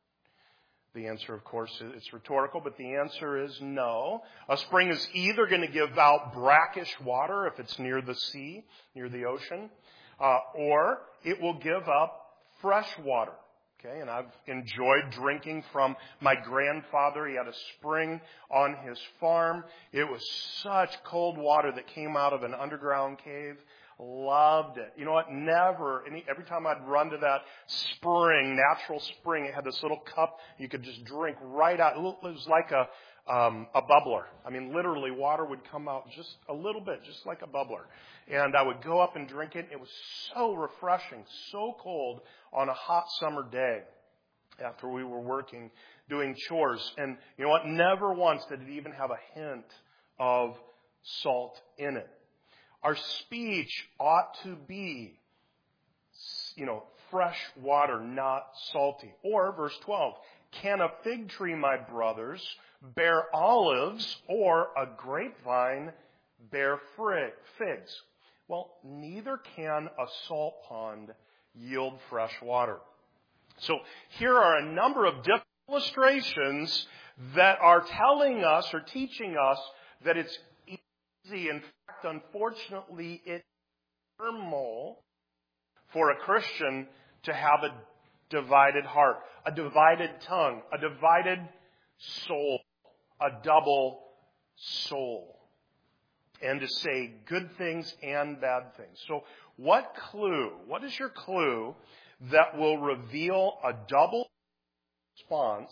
The answer, of course, it's rhetorical, but the answer is no. A spring is either going to give out brackish water if it's near the sea, near the ocean, uh, or it will give up fresh water. Okay, and I've enjoyed drinking from my grandfather. He had a spring on his farm. It was such cold water that came out of an underground cave. Loved it. You know what? Never, any, every time I'd run to that spring, natural spring, it had this little cup you could just drink right out. It was like a um, a bubbler. I mean, literally, water would come out just a little bit, just like a bubbler. And I would go up and drink it. It was so refreshing, so cold on a hot summer day after we were working, doing chores. And you know what? Never once did it even have a hint of salt in it. Our speech ought to be, you know, fresh water, not salty. Or, verse twelve, can a fig tree, my brothers, bear olives, or a grapevine bear figs? Well, neither can a salt pond yield fresh water. So here are a number of different illustrations that are telling us or teaching us that it's easy. In fact, unfortunately, it's normal for a Christian to have a divided heart, a divided tongue, a divided soul, a double soul, and to say good things and bad things. So what clue, what is your clue that will reveal a double response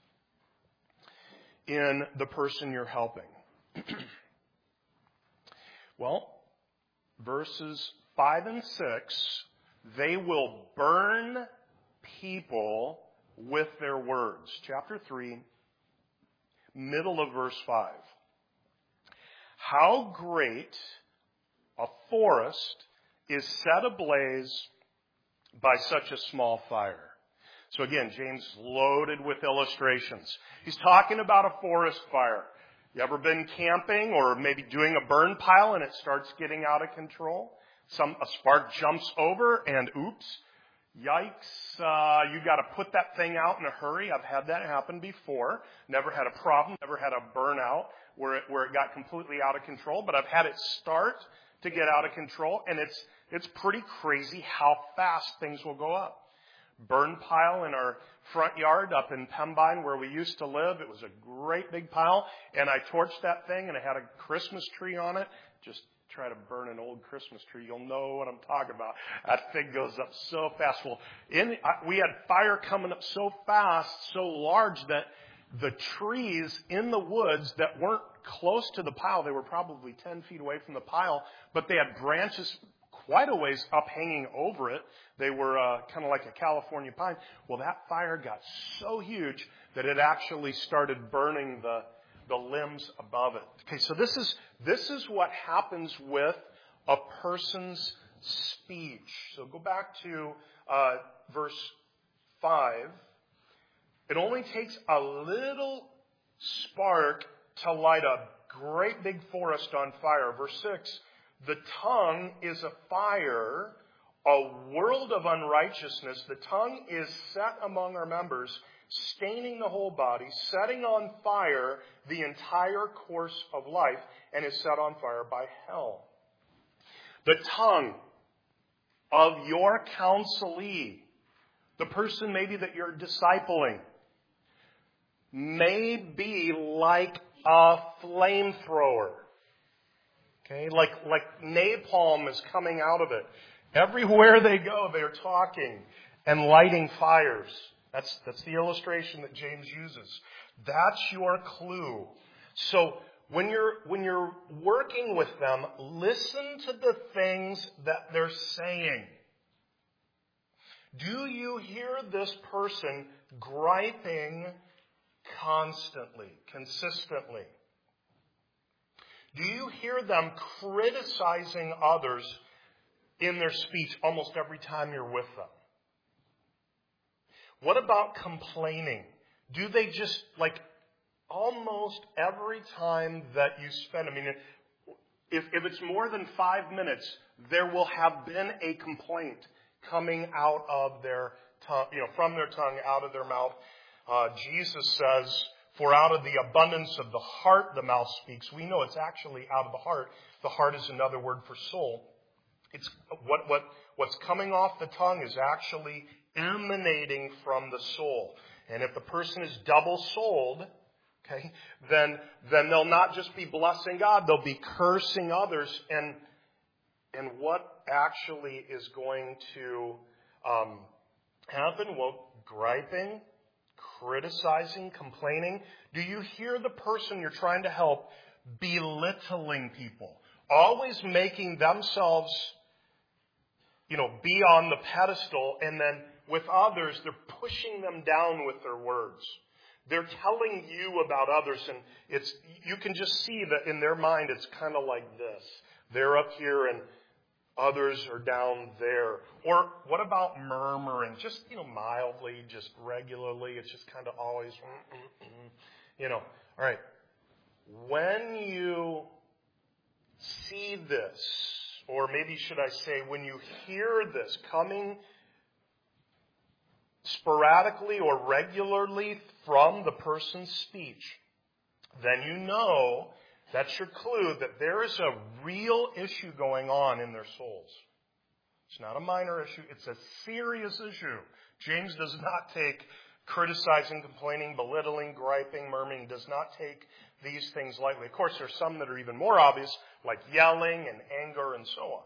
in the person you're helping? Well, verses five and six, they will burn people with their words. Chapter three, middle of verse five. How great a forest is set ablaze by such a small fire. So again, James loaded with illustrations. He's talking about a forest fire. You ever been camping or maybe doing a burn pile and it starts getting out of control? Some a spark jumps over and oops, yikes, uh, you got to put that thing out in a hurry. I've had that happen before. Never had a problem, never had a burnout where it, where it got completely out of control, but I've had it start to get out of control, and it's it's pretty crazy how fast things will go up. Burn pile in our front yard up in Pembine where we used to live. It was a great big pile, and I torched that thing, and it had a Christmas tree on it. Just try to burn an old Christmas tree. You'll know what I'm talking about. That thing goes up so fast. Well, in, we had fire coming up so fast, so large that the trees in the woods that weren't close to the pile, they were probably ten feet away from the pile, but they had branches quite a ways up hanging over it. They were uh, kind of like a California pine. Well, that fire got so huge that it actually started burning the the limbs above it. Okay, so this is this is what happens with a person's speech. So go back to uh, verse five. It only takes a little spark to light a great big forest on fire. Verse six. The tongue is a fire, a world of unrighteousness. The tongue is set among our members, staining the whole body, setting on fire the entire course of life, and is set on fire by hell. The tongue of your counselee, the person maybe that you're discipling, may be like a flamethrower. Okay, like, like napalm is coming out of it. Everywhere they go, they're talking and lighting fires. That's, that's the illustration that James uses. That's your clue. So when you're, when you're working with them, listen to the things that they're saying. Do you hear this person griping constantly, consistently? Do you hear them criticizing others in their speech almost every time you're with them? What about complaining? Do they just, like, almost every time that you spend, I mean, if, if it's more than five minutes, there will have been a complaint coming out of their tongue, you know, from their tongue, out of their mouth. Uh, Jesus says, for out of the abundance of the heart the mouth speaks. We know it's actually out of the heart. The heart is another word for soul. It's what what what's coming off the tongue is actually emanating from the soul. And if the person is double-souled, okay, then then they'll not just be blessing God, they'll be cursing others. And and what actually is going to um, happen? Well, griping, criticizing, complaining. Do you hear the person you're trying to help belittling people? Always making themselves, you know, be on the pedestal, and then with others, they're pushing them down with their words. They're telling you about others, and it's you can just see that in their mind it's kind of like this. They're up here and others are down there. Or what about murmuring? Just, you know, mildly, just regularly. It's just kind of always, you know. All right. When you see this, or maybe should I say when you hear this coming sporadically or regularly from the person's speech, then you know that's your clue that there is a real issue going on in their souls. It's not a minor issue. It's a serious issue. James does not take criticizing, complaining, belittling, griping, murmuring, does not take these things lightly. Of course, there's some that are even more obvious, like yelling and anger and so on.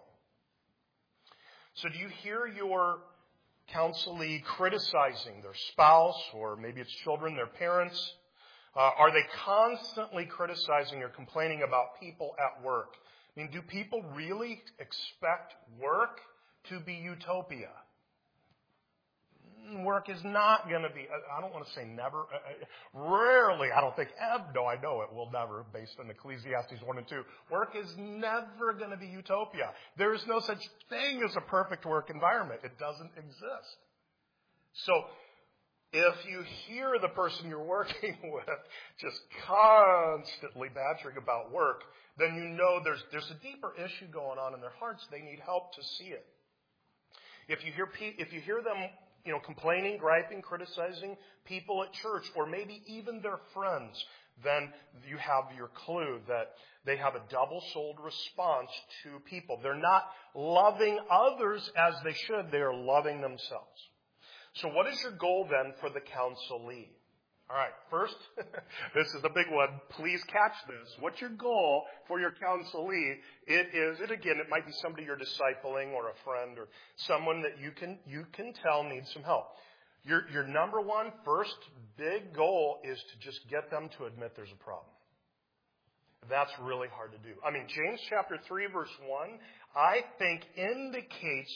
So do you hear your counselee criticizing their spouse, or maybe it's children, their parents? Uh, are they constantly criticizing or complaining about people at work? I mean, do people really expect work to be utopia? work is not going to be, I don't want to say never, rarely, I don't think, no, I know it will never, based on Ecclesiastes one and two. Work is never going to be utopia. There is no such thing as a perfect work environment. It doesn't exist. So, if you hear the person you're working with just constantly badgering about work, then you know there's there's a deeper issue going on in their hearts. They need help to see it. If you hear if you hear them, you know, complaining, griping, criticizing people at church, or maybe even their friends, then you have your clue that they have a double-souled response to people. They're not loving others as they should. They are loving themselves. So what is your goal then for the counselee? All right, first, this is the big one. Please catch this. What's your goal for your counselee? It is, and again, it might be somebody you're discipling or a friend or someone that you can you can tell needs some help. Your your number one, first big goal is to just get them to admit there's a problem. That's really hard to do. I mean, James chapter three, verse one, I think indicates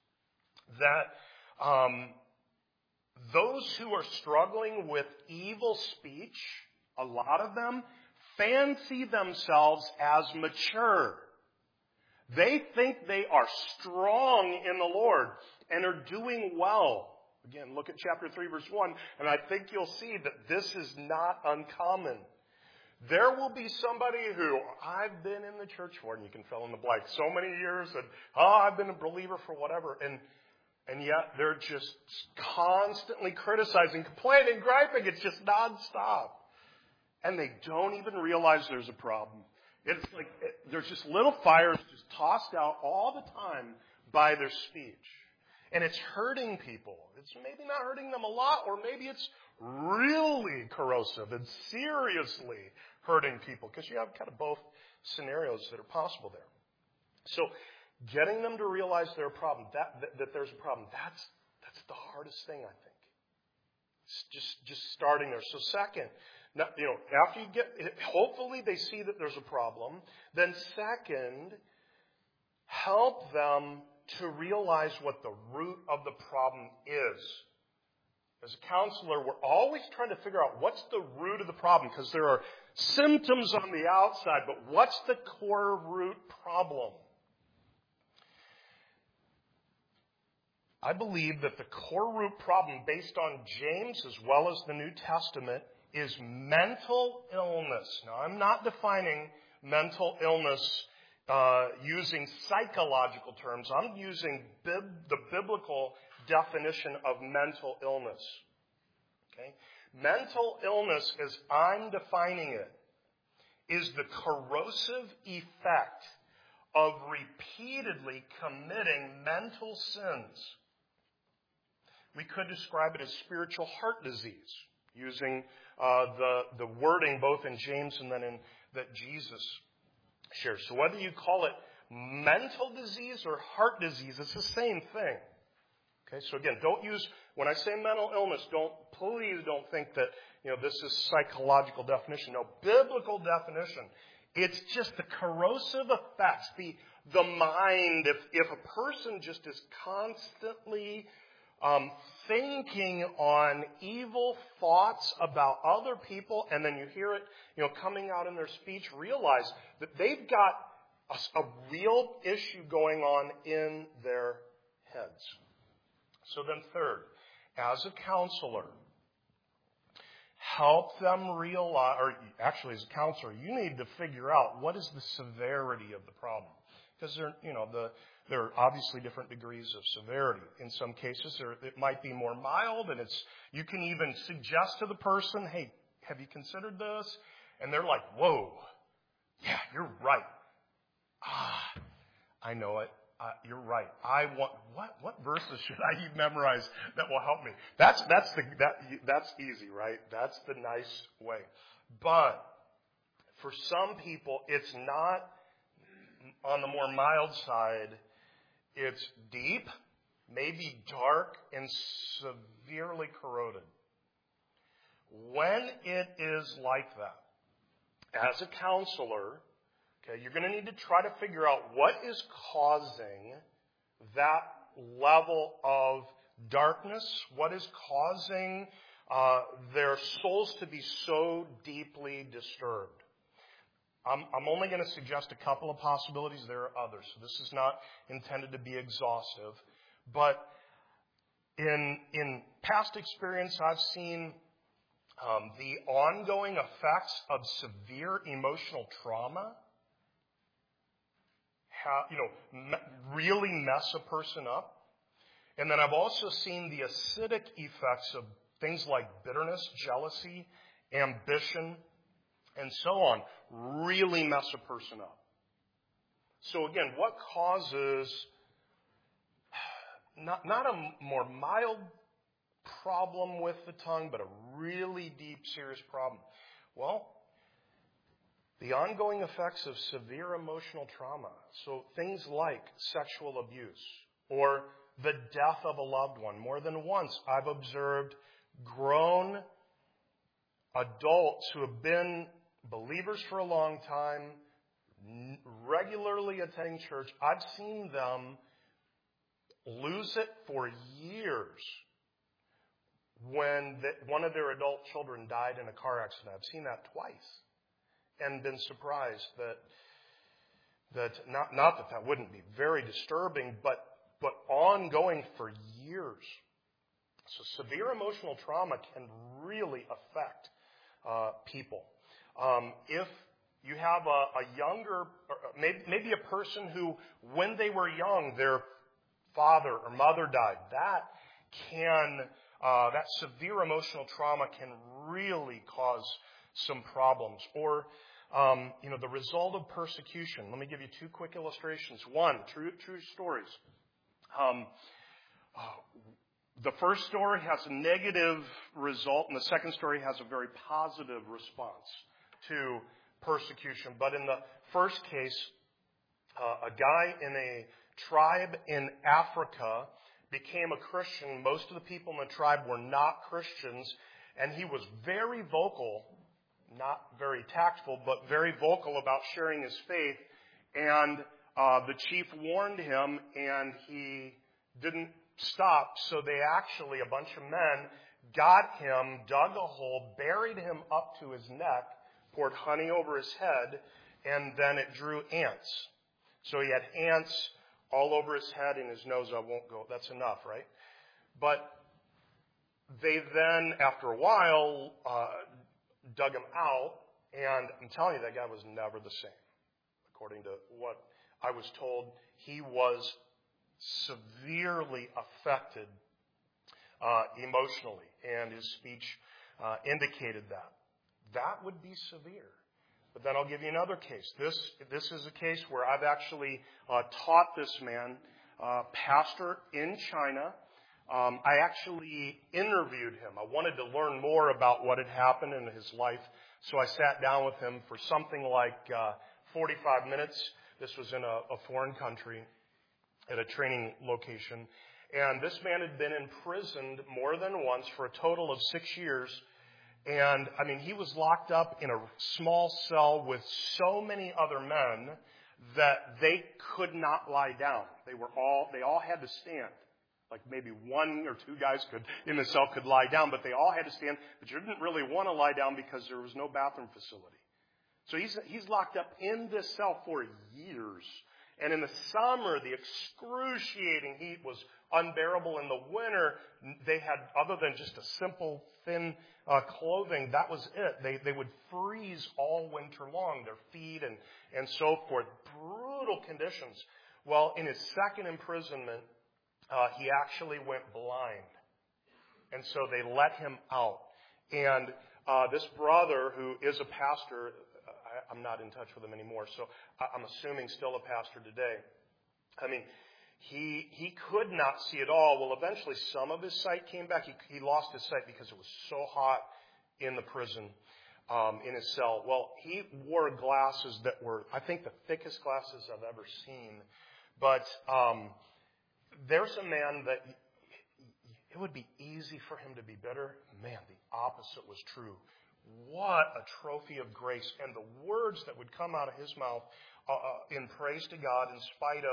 that um, those who are struggling with evil speech, a lot of them, fancy themselves as mature. They think they are strong in the Lord and are doing well. Again, look at chapter three, verse one, and I think you'll see that this is not uncommon. There will be somebody who, I've been in the church for, and you can fill in the blank, so many years, and, oh, I've been a believer for whatever, and And yet they're just constantly criticizing, complaining, griping. It's just nonstop. And they don't even realize there's a problem. It's like it, there's just little fires just tossed out all the time by their speech. And it's hurting people. It's maybe not hurting them a lot, or maybe it's really corrosive and seriously hurting people. Because you have kind of both scenarios that are possible there. So getting them to realize there's a problem, that, that, that there's a problem, that's that's the hardest thing, I think. It's just just starting there. So second, now, you know, after you get, hopefully they see that there's a problem. Then second, help them to realize what the root of the problem is. As a counselor, we're always trying to figure out what's the root of the problem, because there are symptoms on the outside, but what's the core root problem? I believe that the core root problem, based on James as well as the New Testament, is mental illness. Now, I'm not defining mental illness uh, using psychological terms. I'm using bib- the biblical definition of mental illness. Okay? Mental illness, as I'm defining it, is the corrosive effect of repeatedly committing mental sins. We could describe it as spiritual heart disease, using uh, the, the wording both in James and then in that Jesus shares. So whether you call it mental disease or heart disease, it's the same thing. Okay, so again, don't use, when I say mental illness, don't, please don't think that, you know, this is psychological definition. No, biblical definition. It's just the corrosive effects, the, the mind. If, if a person just is constantly Um, thinking on evil thoughts about other people, and then you hear it, you know, coming out in their speech, realize that they've got a, a real issue going on in their heads. So then third, as a counselor, help them realize, or actually as a counselor, you need to figure out what is the severity of the problem. Because they're, you know, the There are obviously different degrees of severity. In some cases, there, it might be more mild, and it's you can even suggest to the person, hey, have you considered this? And they're like, whoa, yeah, you're right. Ah, I know it. Uh, you're right. I want, what what verses should I memorize that will help me? That's that's the that that's easy, right? That's the nice way. But for some people, it's not on the more mild side. It's deep, maybe dark, and severely corroded. When it is like that, as a counselor, okay, you're going to need to try to figure out what is causing that level of darkness? What is causing uh, their souls to be so deeply disturbed? I'm, I'm only going to suggest a couple of possibilities. There are others. So this is not intended to be exhaustive. But in, in past experience, I've seen um, the ongoing effects of severe emotional trauma have, you know, me- really mess a person up. And then I've also seen the acidic effects of things like bitterness, jealousy, ambition, and so on really mess a person up. So again, what causes not, not a more mild problem with the tongue, but a really deep, serious problem? Well, the ongoing effects of severe emotional trauma. So things like sexual abuse or the death of a loved one. More than once, I've observed grown adults who have been believers for a long time, regularly attending church. I've seen them lose it for years when the, one of their adult children died in a car accident. I've seen that twice and been surprised that that not not that that wouldn't be very disturbing, but but ongoing for years. So severe emotional trauma can really affect uh, people. Um, if you have a, a younger, maybe, maybe a person who, when they were young, their father or mother died, that can, uh, that severe emotional trauma can really cause some problems. Or, um, you know, the result of persecution. Let me give you two quick illustrations. One, true, true stories. Um, uh, the first story has a negative result, and the second story has a very positive response to persecution. But in the first case, uh, a guy in a tribe in Africa became a Christian. Most of the people in the tribe were not Christians, and he was very vocal, not very tactful, but very vocal about sharing his faith. And uh, the chief warned him, and he didn't stop. So they actually, a bunch of men, got him, dug a hole, buried him up to his neck, poured honey over his head, and then it drew ants. So he had ants all over his head and his nose. I won't go. That's enough, right? But they then, after a while, uh, dug him out, and I'm telling you, that guy was never the same. According to what I was told, he was severely affected uh, emotionally, and his speech uh, indicated that. That would be severe. But then I'll give you another case. This this is a case where I've actually uh, taught this man, uh, pastor in China. Um, I actually interviewed him. I wanted to learn more about what had happened in his life, so I sat down with him for something like uh, forty-five minutes. This was in a, a foreign country at a training location. And this man had been imprisoned more than once for a total of six years. And, I mean, he was locked up in a small cell with so many other men that they could not lie down. They were all, they all had to stand. Like maybe one or two guys could, in the cell could lie down, but they all had to stand. But you didn't really want to lie down because there was no bathroom facility. So he's, he's locked up in this cell for years. And in the summer, the excruciating heat was unbearable. In the winter, they had, other than just a simple, thin uh, clothing, that was it. They they would freeze all winter long, their feet and, and so forth. Brutal conditions. Well, in his second imprisonment, uh, he actually went blind. And so they let him out. And uh, this brother, who is a pastor, I'm not in touch with him anymore, so I'm assuming still a pastor today. I mean, he he could not see at all. Well, eventually some of his sight came back. He, he lost his sight because it was so hot in the prison, um, in his cell. Well, he wore glasses that were, I think, the thickest glasses I've ever seen. But um, there's a man that it would be easy for him to be bitter. Man, the opposite was true. What a trophy of grace. And the words that would come out of his mouth uh, uh, in praise to God in spite of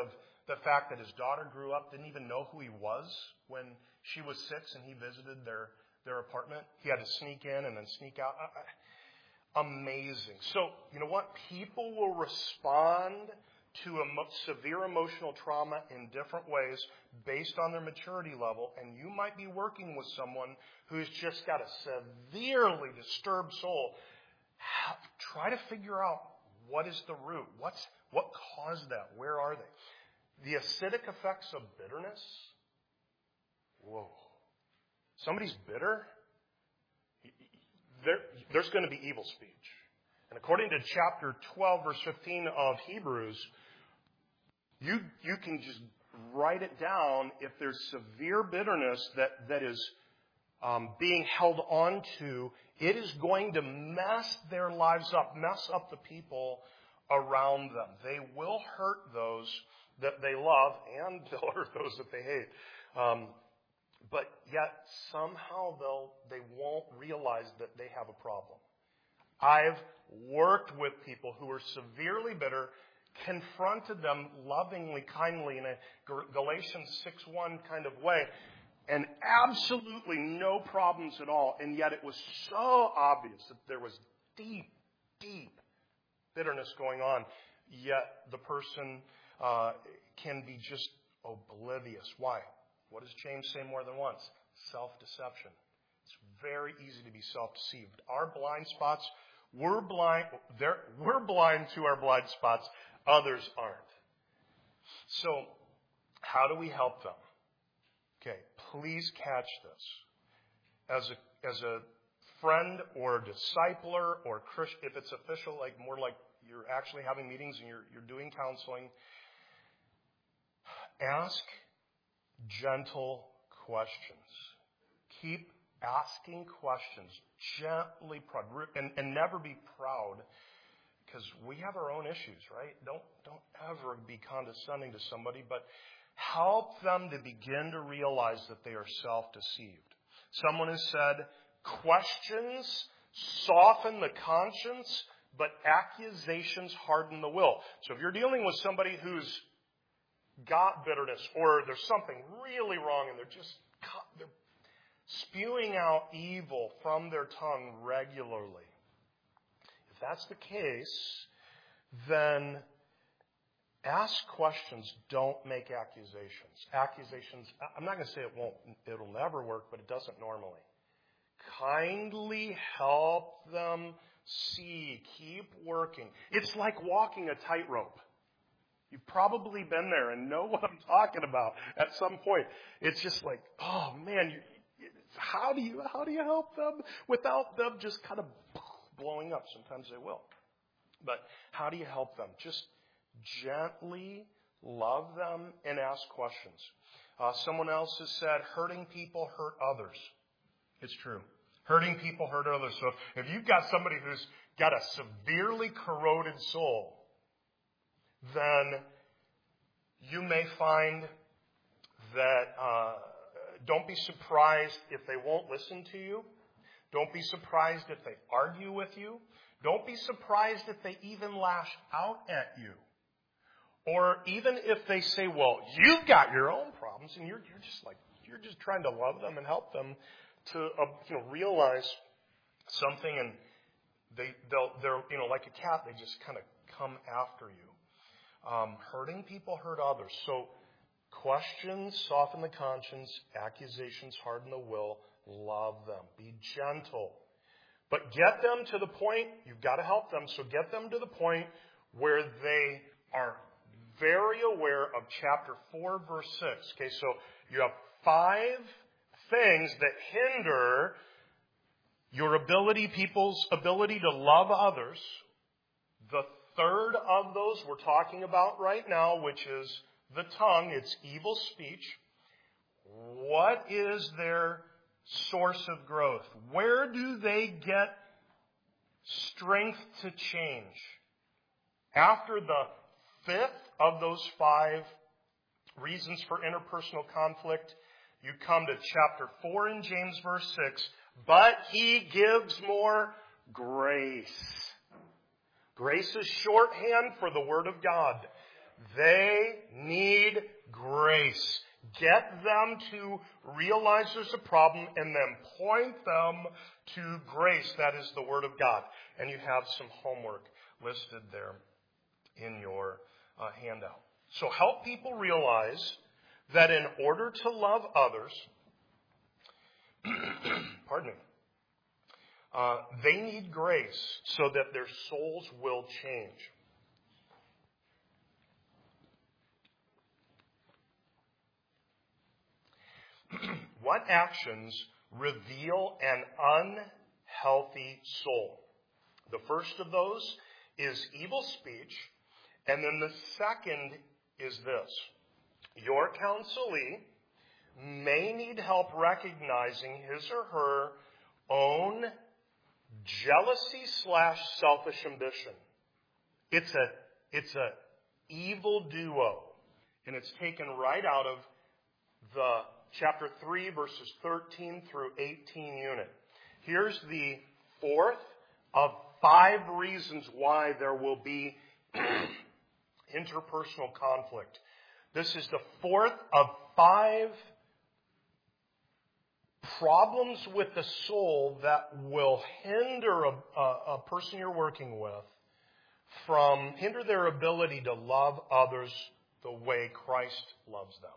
The fact that his daughter grew up, didn't even know who he was when she was six and he visited their, their apartment. He had to sneak in and then sneak out. Amazing. So, you know what? People will respond to emo- severe emotional trauma in different ways based on their maturity level. And you might be working with someone who's just got a severely disturbed soul. How, try to figure out what is the root. What's what caused that? Where are they? The acidic effects of bitterness. Whoa. Somebody's bitter? There, there's going to be evil speech. And according to chapter twelve, verse fifteen of Hebrews, you, you can just write it down. If there's severe bitterness that, that is um, being held on to, it is going to mess their lives up, mess up the people around them. They will hurt those that they love, and they'll hurt those that they hate. Um, but yet somehow they'll they won't realize that they have a problem. I've worked with people who were severely bitter, confronted them lovingly, kindly in a Galatians six one kind of way, and absolutely no problems at all. And yet it was so obvious that there was deep, deep bitterness going on. Yet the person uh, can be just oblivious. Why? What does James say more than once? Self-deception. It's very easy to be self-deceived. Our blind spots, we're blind, we're blind to our blind spots. Others aren't. So, how do we help them? Okay, please catch this. As a, as a friend or a discipler or Christian, if it's official, like more like you're actually having meetings and you're, you're doing counseling, ask gentle questions. Keep asking questions gently, proud, and, and never be proud, because we have our own issues, right? Don't don't ever be condescending to somebody, but help them to begin to realize that they are self-deceived. Someone has said, questions soften the conscience, but accusations harden the will. So if you're dealing with somebody who's got bitterness, or there's something really wrong and they're just they're spewing out evil from their tongue regularly, if that's the case, then ask questions. Don't make accusations. Accusations, I'm not going to say it won't, it'll never work, but it doesn't normally. Kindly help them see. Keep working. It's like walking a tightrope. You've probably been there and know what I'm talking about at some point. It's just like, oh man, you, how do you how do you help them without them just kind of blowing up? Sometimes they will. But how do you help them? Just gently love them and ask questions. Uh, someone else has said, hurting people hurt others. It's true. Hurting people hurt others. So if you've got somebody who's got a severely corroded soul, then you may find that uh, don't be surprised if they won't listen to you. Don't be surprised if they argue with you. Don't be surprised if they even lash out at you. Or even if they say, well, you've got your own problems, and you're, you're just like, you're just trying to love them and help them to uh, you know, realize something, and they, they'll, they're, you know, like a cat, they just kind of come after you. Um, hurting people hurt others. So questions soften the conscience, accusations harden the will. Love them. Be gentle. But get them to the point, you've got to help them, so get them to the point where they are very aware of chapter four, verse six. Okay, so you have five things that hinder your ability, people's ability to love others. The third of those we're talking about right now, which is the tongue. It's evil speech. What is their source of growth? Where do they get strength to change? After the fifth of those five reasons for interpersonal conflict, you come to chapter four in James, verse six. But he gives more grace. Grace is shorthand for the Word of God. They need grace. Get them to realize there's a problem and then point them to grace. That is the Word of God. And you have some homework listed there in your uh, handout. So help people realize that in order to love others, pardon me, uh, they need grace so that their souls will change. What actions reveal an unhealthy soul? The first of those is evil speech, and then the second is this. Your counselee may need help recognizing his or her own jealousy slash selfish ambition. It's a, it's a evil duo, and it's taken right out of the chapter three, verses thirteen through eighteen unit. Here's the fourth of five reasons why there will be interpersonal conflict. This is the fourth of five problems with the soul that will hinder a, a, a person you're working with from, hinder their ability to love others the way Christ loves them.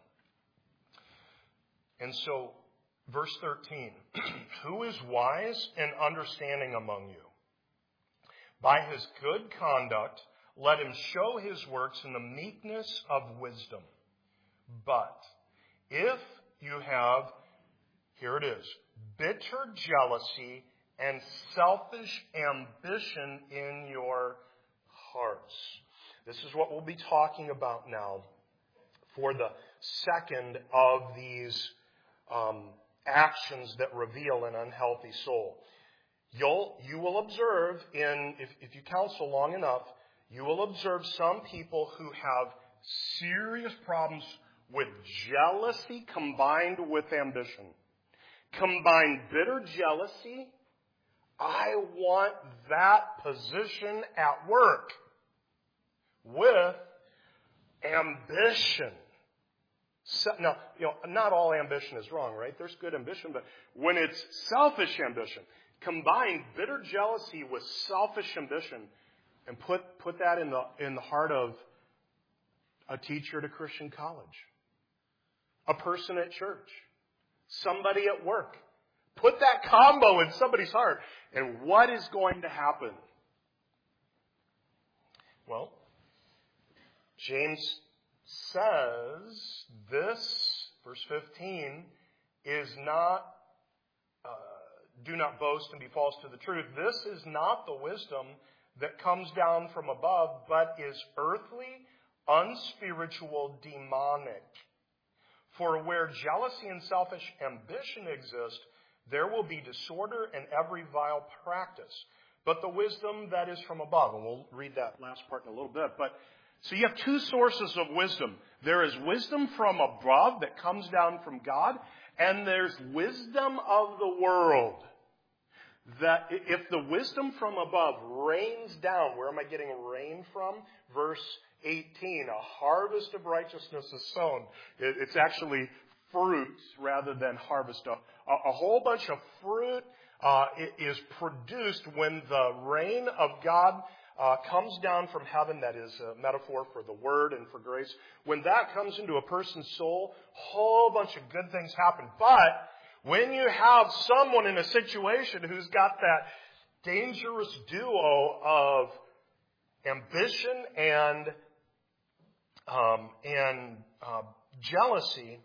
And so, verse thirteen, who is wise and understanding among you? By his good conduct, let him show his works in the meekness of wisdom. But if you have, here it is, bitter jealousy and selfish ambition in your hearts. This is what we'll be talking about now for the second of these um, actions that reveal an unhealthy soul. You'll, you will observe in, if, if you counsel long enough, you will observe some people who have serious problems with jealousy combined with ambition. Combine bitter jealousy. I want that position at work. With ambition. So, now, you know, not all ambition is wrong, right? There's good ambition, but when it's selfish ambition, combine bitter jealousy with selfish ambition and put, put that in the, in the heart of a teacher at a Christian college, a person at church, somebody at work. Put that combo in somebody's heart, and what is going to happen? Well, James says this, verse fifteen, is not, uh, do not boast and be false to the truth. This is not the wisdom that comes down from above, but is earthly, unspiritual, demonic. For where jealousy and selfish ambition exist, there will be disorder and every vile practice. But the wisdom that is from above, and we'll read that last part in a little bit, but so you have two sources of wisdom. There is wisdom from above that comes down from God, and there's wisdom of the world. That if the wisdom from above rains down, where am I getting rain from? Verse eighteen, a harvest of righteousness is sown. It's actually fruit rather than harvest. A, a whole bunch of fruit uh, is produced when the rain of God Uh, comes down from heaven. That is a metaphor for the Word and for grace. When that comes into a person's soul, a whole bunch of good things happen. But when you have someone in a situation who's got that dangerous duo of ambition and um, and uh, jealousy,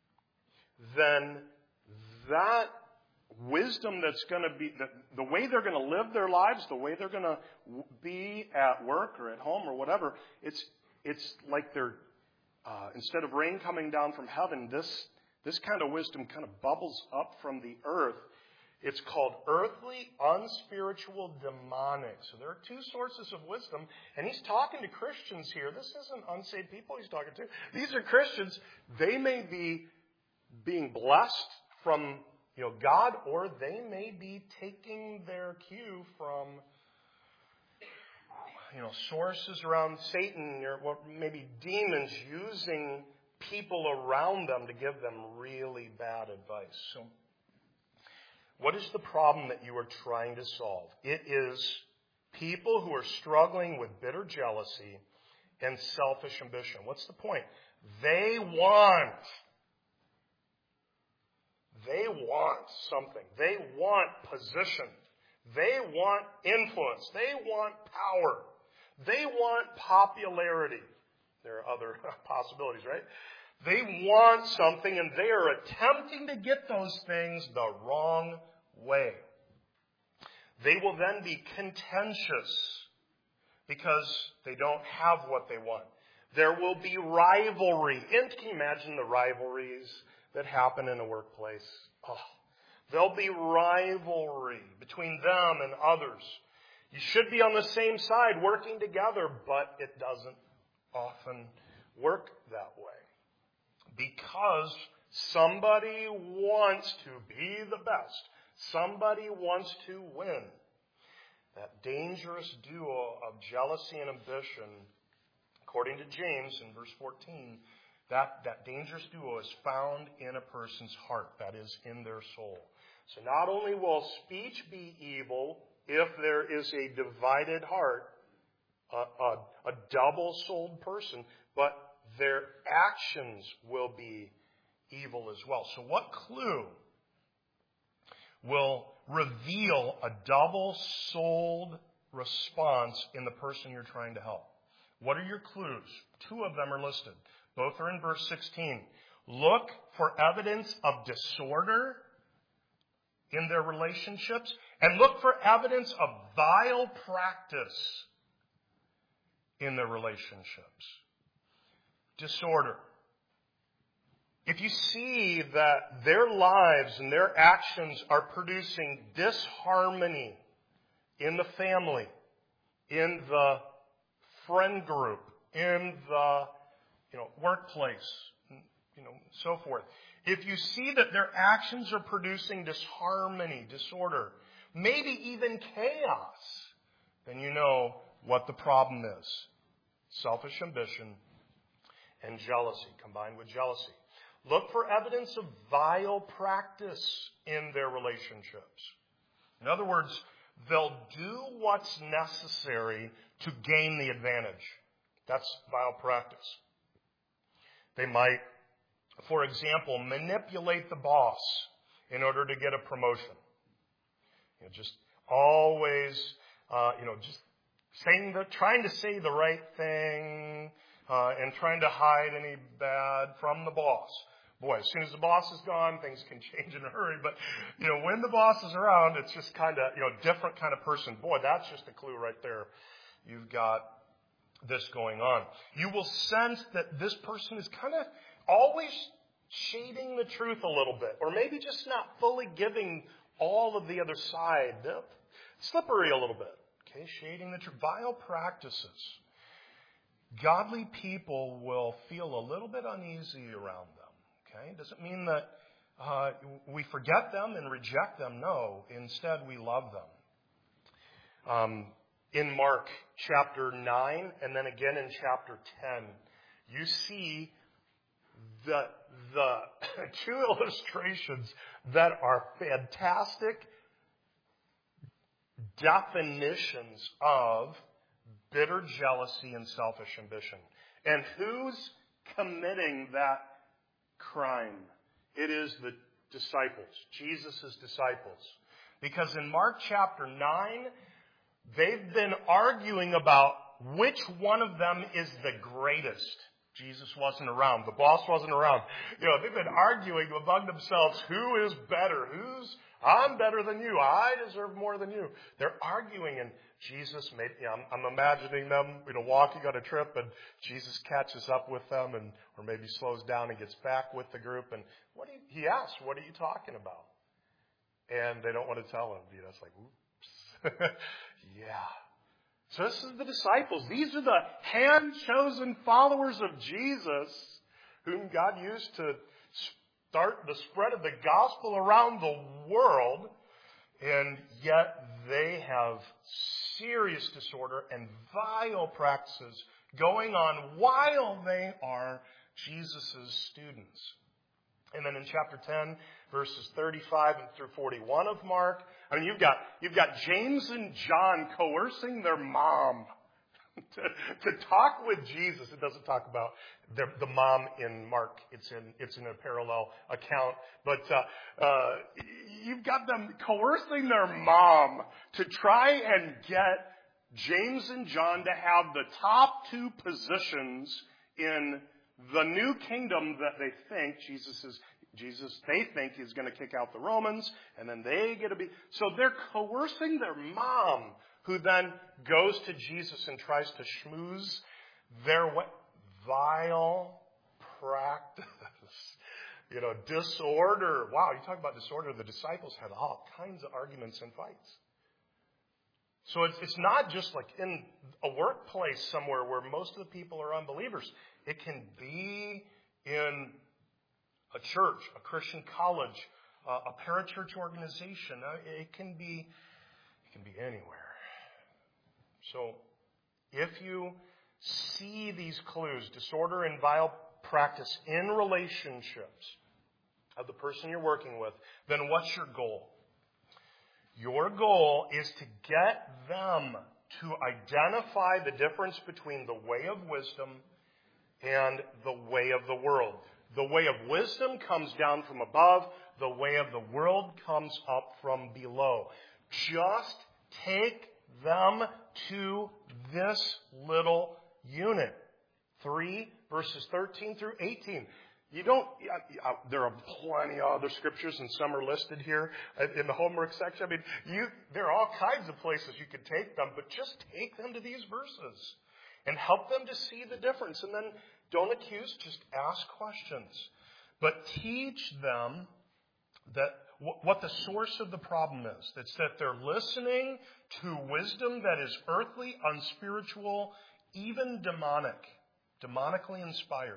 then that wisdom that's going to be, the, the way they're going to live their lives, the way they're going to be at work or at home or whatever, it's it's like they're, uh, instead of rain coming down from heaven, this this kind of wisdom kind of bubbles up from the earth. It's called earthly, unspiritual, demonic. So there are two sources of wisdom, and he's talking to Christians here. This isn't unsaved people he's talking to. These are Christians. They may be being blessed from You know, God, or they may be taking their cue from you know, sources around Satan or maybe demons using people around them to give them really bad advice. So, what is the problem that you are trying to solve? It is people who are struggling with bitter jealousy and selfish ambition. What's the point? They want, they want something. They want position. They want influence. They want power. They want popularity. There are other possibilities, right? They want something, and they are attempting to get those things the wrong way. They will then be contentious because they don't have what they want. There will be rivalry. And can you imagine the rivalries that happen in a workplace? Oh, there'll be rivalry between them and others. You should be on the same side working together, but it doesn't often work that way. Because somebody wants to be the best. Somebody wants to win. That dangerous duo of jealousy and ambition, according to James in verse fourteen, that, that dangerous duo is found in a person's heart, that is, in their soul. So not only will speech be evil if there is a divided heart, a, a, a double-souled person, but their actions will be evil as well. So what clue will reveal a double-souled response in the person you're trying to help? What are your clues? Two of them are listed. Both are in verse sixteen. Look for evidence of disorder in their relationships, and look for evidence of vile practice in their relationships. Disorder. If you see that their lives and their actions are producing disharmony in the family, in the friend group, in the you know workplace, you know, so forth. If you see that their actions are producing disharmony, disorder, maybe even chaos, then you know what the problem is. Selfish ambition and jealousy, combined with jealousy. Look for evidence of vile practice in their relationships. In other words, they'll do what's necessary to gain the advantage. That's vile practice. They might, for example, manipulate the boss in order to get a promotion. You know, just always, uh, you know, just saying the, trying to say the right thing, uh, and trying to hide any bad from the boss. Boy, as soon as the boss is gone, things can change in a hurry. But, you know, when the boss is around, it's just kind of, you know, different kind of person. Boy, that's just a clue right there. You've got this going on. You will sense that this person is kind of always shading the truth a little bit, or maybe just not fully giving all of the other side. Slippery a little bit. Okay, shading the truth. Vile practices. Godly people will feel a little bit uneasy around them. Okay, doesn't mean that uh, we forget them and reject them. No, instead we love them. Um, in Mark chapter nine and then again in chapter ten, you see the the two illustrations that are fantastic definitions of bitter jealousy and selfish ambition. And who's committing that crime? It is the disciples, Jesus' disciples. Because in Mark chapter nine, they've been arguing about which one of them is the greatest. Jesus wasn't around. The boss wasn't around. You know, they've been arguing among themselves, who is better? Who's, I'm better than you. I deserve more than you. They're arguing, and Jesus made, you know, I'm, I'm imagining them, you know, walking on a trip, and Jesus catches up with them, and or maybe slows down and gets back with the group, and what do you, he asks, what are you talking about? And they don't want to tell him. You know, it's like, oops. Yeah. So this is the disciples. These are the hand-chosen followers of Jesus whom God used to start the spread of the gospel around the world. And yet they have serious disorder and vile practices going on while they are Jesus' students. And then in chapter ten, verses thirty-five and through forty-one of Mark, I mean, you've got, you've got James and John coercing their mom to, to talk with Jesus. It doesn't talk about the, the mom in Mark. It's in, it's in a parallel account. But uh, uh, you've got them coercing their mom to try and get James and John to have the top two positions in the new kingdom that they think Jesus is, Jesus, they think is going to kick out the Romans, and then they get to be, so they're coercing their mom, who then goes to Jesus and tries to schmooze their way. Vile practice. You know, disorder. Wow, you talk about disorder. The disciples had all kinds of arguments and fights. So it's, it's not just like in a workplace somewhere where most of the people are unbelievers. It can be in a church, a Christian college, uh, a parachurch organization. Uh, it can be, it can be anywhere. So if you see these clues, disorder and vile practice in relationships of the person you're working with, then what's your goal? Your goal is to get them to identify the difference between the way of wisdom and the way of the world. The way of wisdom comes down from above. The way of the world comes up from below. Just take them to this little unit. three, verses thirteen through eighteen. You don't, uh, there are plenty of other scriptures, and some are listed here in the homework section. I mean, you, there are all kinds of places you could take them, but just take them to these verses and help them to see the difference. And then don't accuse, just ask questions. But teach them that what the source of the problem is. It's that they're listening to wisdom that is earthly, unspiritual, even demonic, demonically inspired.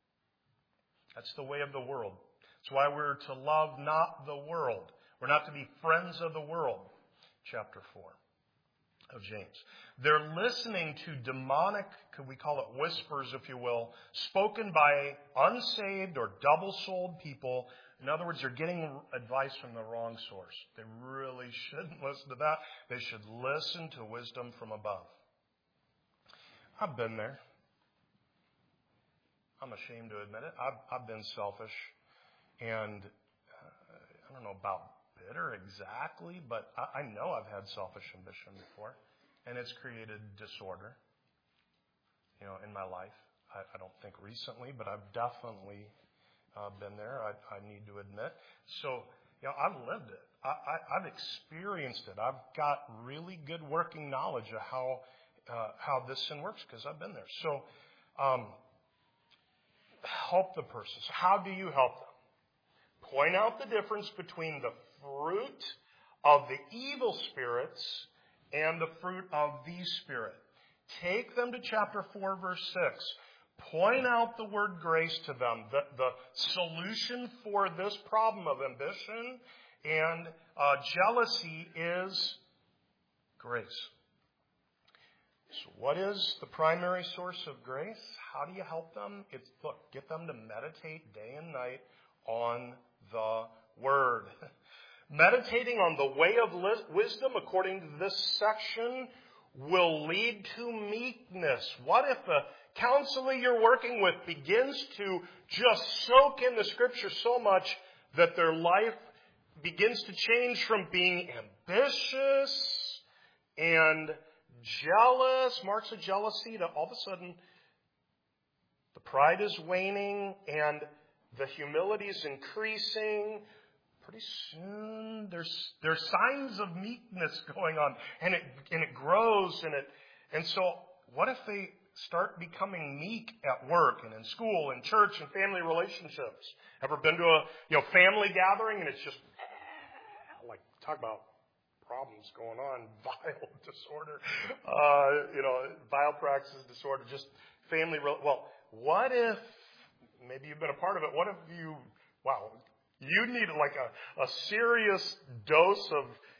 That's the way of the world. That's why we're to love not the world. We're not to be friends of the world. Chapter four of James. They're listening to demonic, could we call it whispers, if you will, spoken by unsaved or double-souled people. In other words, they're getting advice from the wrong source. They really shouldn't listen to that. They should listen to wisdom from above. I've been there. I'm ashamed to admit it. I've, I've been selfish. And uh, I don't know about bitter exactly, but I, I know I've had selfish ambition before. And it's created disorder, you know, in my life. I, I don't think recently, but I've definitely uh, been there, I, I need to admit. So, you know, I've lived it. I, I, I've experienced it. I've got really good working knowledge of how uh, how this sin works because I've been there. So, um, help the person. So how do you help them? Point out the difference between the fruit of the evil spirits and the fruit of the Spirit. Take them to chapter four, verse six. Point out the word grace to them. The, the solution for this problem of ambition and uh, jealousy is grace. So what is the primary source of grace? How do you help them? It's, look, get them to meditate day and night on the Word. Meditating on the way of wisdom, according to this section, will lead to meekness. What if the counselor you're working with begins to just soak in the Scripture so much that their life begins to change from being ambitious and jealous, marks of jealousy, to all of a sudden the pride is waning and the humility is increasing. Pretty soon there's there's signs of meekness going on, and it and it grows, and it and so what if they start becoming meek at work and in school and church and family relationships? Ever been to a you know family gathering and it's just like talk about problems going on, vile disorder, uh, you know, vile practices, disorder, just family. Well, what if, maybe you've been a part of it, what if you, wow, you need like a, a serious dose of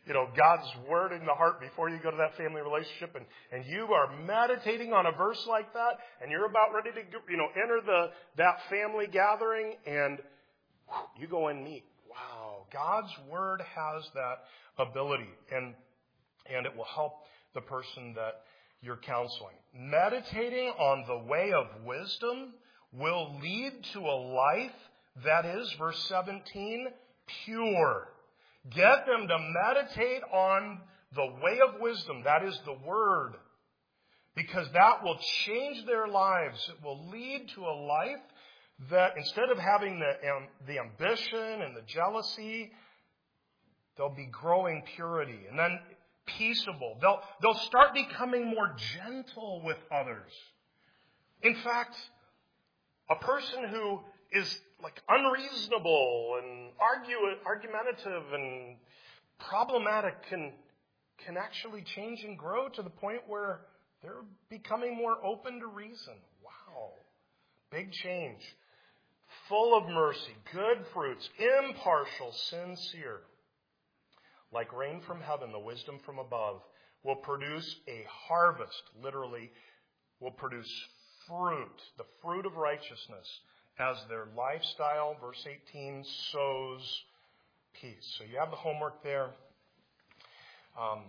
you know, God's word in the heart before you go to that family relationship, and, and you are meditating on a verse like that, and you're about ready to, you know, enter the that family gathering, and whew, you go and meet. Wow, God's word has that ability, and and it will help the person that you're counseling. Meditating on the way of wisdom will lead to a life that is, verse seventeen, pure. Get them to meditate on the way of wisdom, that is the word, because that will change their lives. It will lead to a life that instead of having the, um, the ambition and the jealousy, they'll be growing purity. And then peaceable. They'll, they'll start becoming more gentle with others. In fact, a person who is like unreasonable and argue, argumentative and problematic can, can actually change and grow to the point where they're becoming more open to reason. Wow. Big change. Full of mercy, good fruits, impartial, sincere. Like rain from heaven, the wisdom from above will produce a harvest, literally, will produce fruit, the fruit of righteousness, as their lifestyle, verse eighteen, sows peace. So you have the homework there. Um,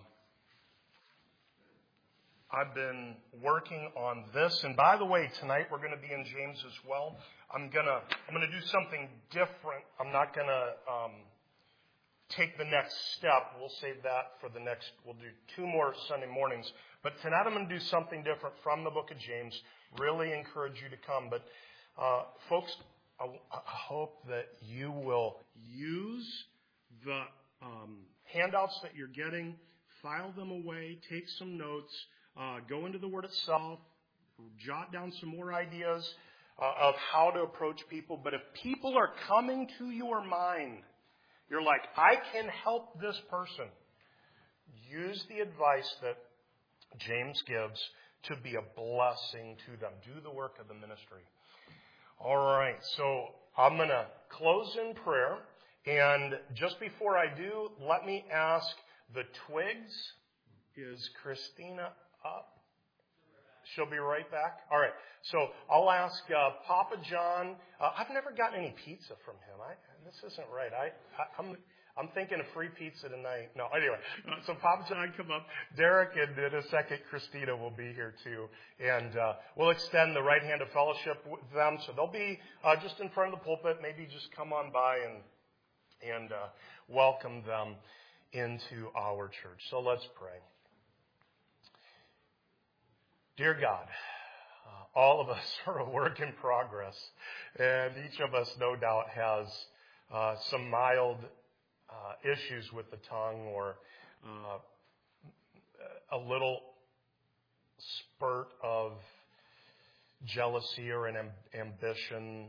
I've been working on this, and by the way, tonight we're going to be in James as well. I'm gonna I'm gonna do something different. I'm not gonna um, take the next step. We'll save that for the next. We'll do two more Sunday mornings. But tonight I'm going to do something different from the book of James. Really encourage you to come. But uh, folks, I, I hope that you will use the um, handouts that you're getting, file them away, take some notes, uh, go into the Word itself, jot down some more ideas uh, of how to approach people. But if people are coming to your mind, you're like, I can help this person. Use the advice that James gives to be a blessing to them. Do the work of the ministry. All right, so I'm going to close in prayer. And just before I do, let me ask the Twigs. Is Christina up? She'll be right back. All right, so I'll ask uh, Papa John. Uh, I've never gotten any pizza from him. I, this isn't right. I, I, I'm I'm thinking of free pizza tonight. No, anyway. Uh, so Papa John, come up. Derek and in a second, Christina will be here too. And uh, we'll extend the right hand of fellowship with them. So they'll be uh, just in front of the pulpit. Maybe just come on by and, and uh, welcome them into our church. So let's pray. Dear God, uh, all of us are a work in progress, and each of us, no doubt, has uh, some mild uh, issues with the tongue or uh, a little spurt of jealousy or an amb- ambition.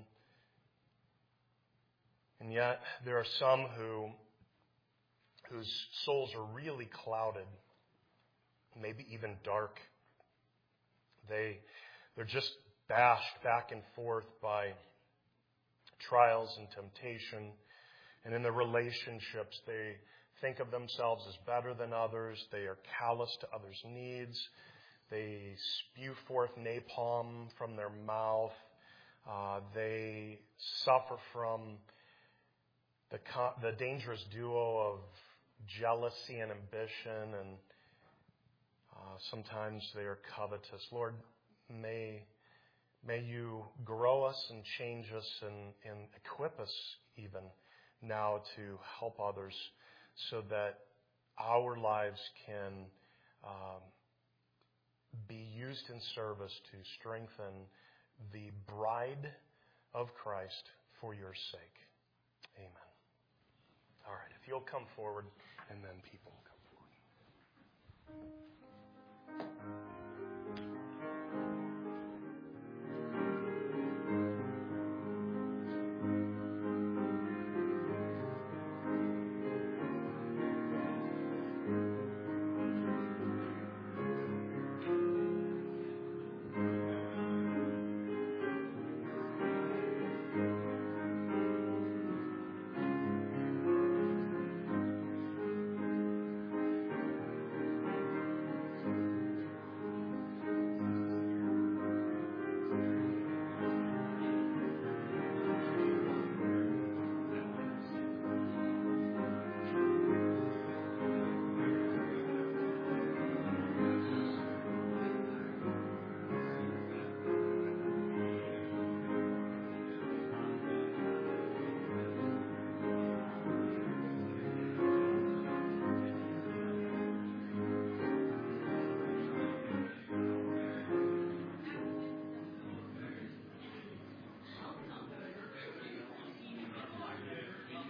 And yet, there are some who whose souls are really clouded, maybe even dark. They, they're just bashed back and forth by trials and temptation. And in their relationships, they think of themselves as better than others. They are callous to others' needs. They spew forth napalm from their mouth. Uh, they suffer from the, the dangerous duo of jealousy and ambition, and Uh, sometimes they are covetous. Lord, may, may you grow us and change us and, and equip us even now to help others so that our lives can um, be used in service to strengthen the bride of Christ for your sake. Amen. All right, if you'll come forward, and then people.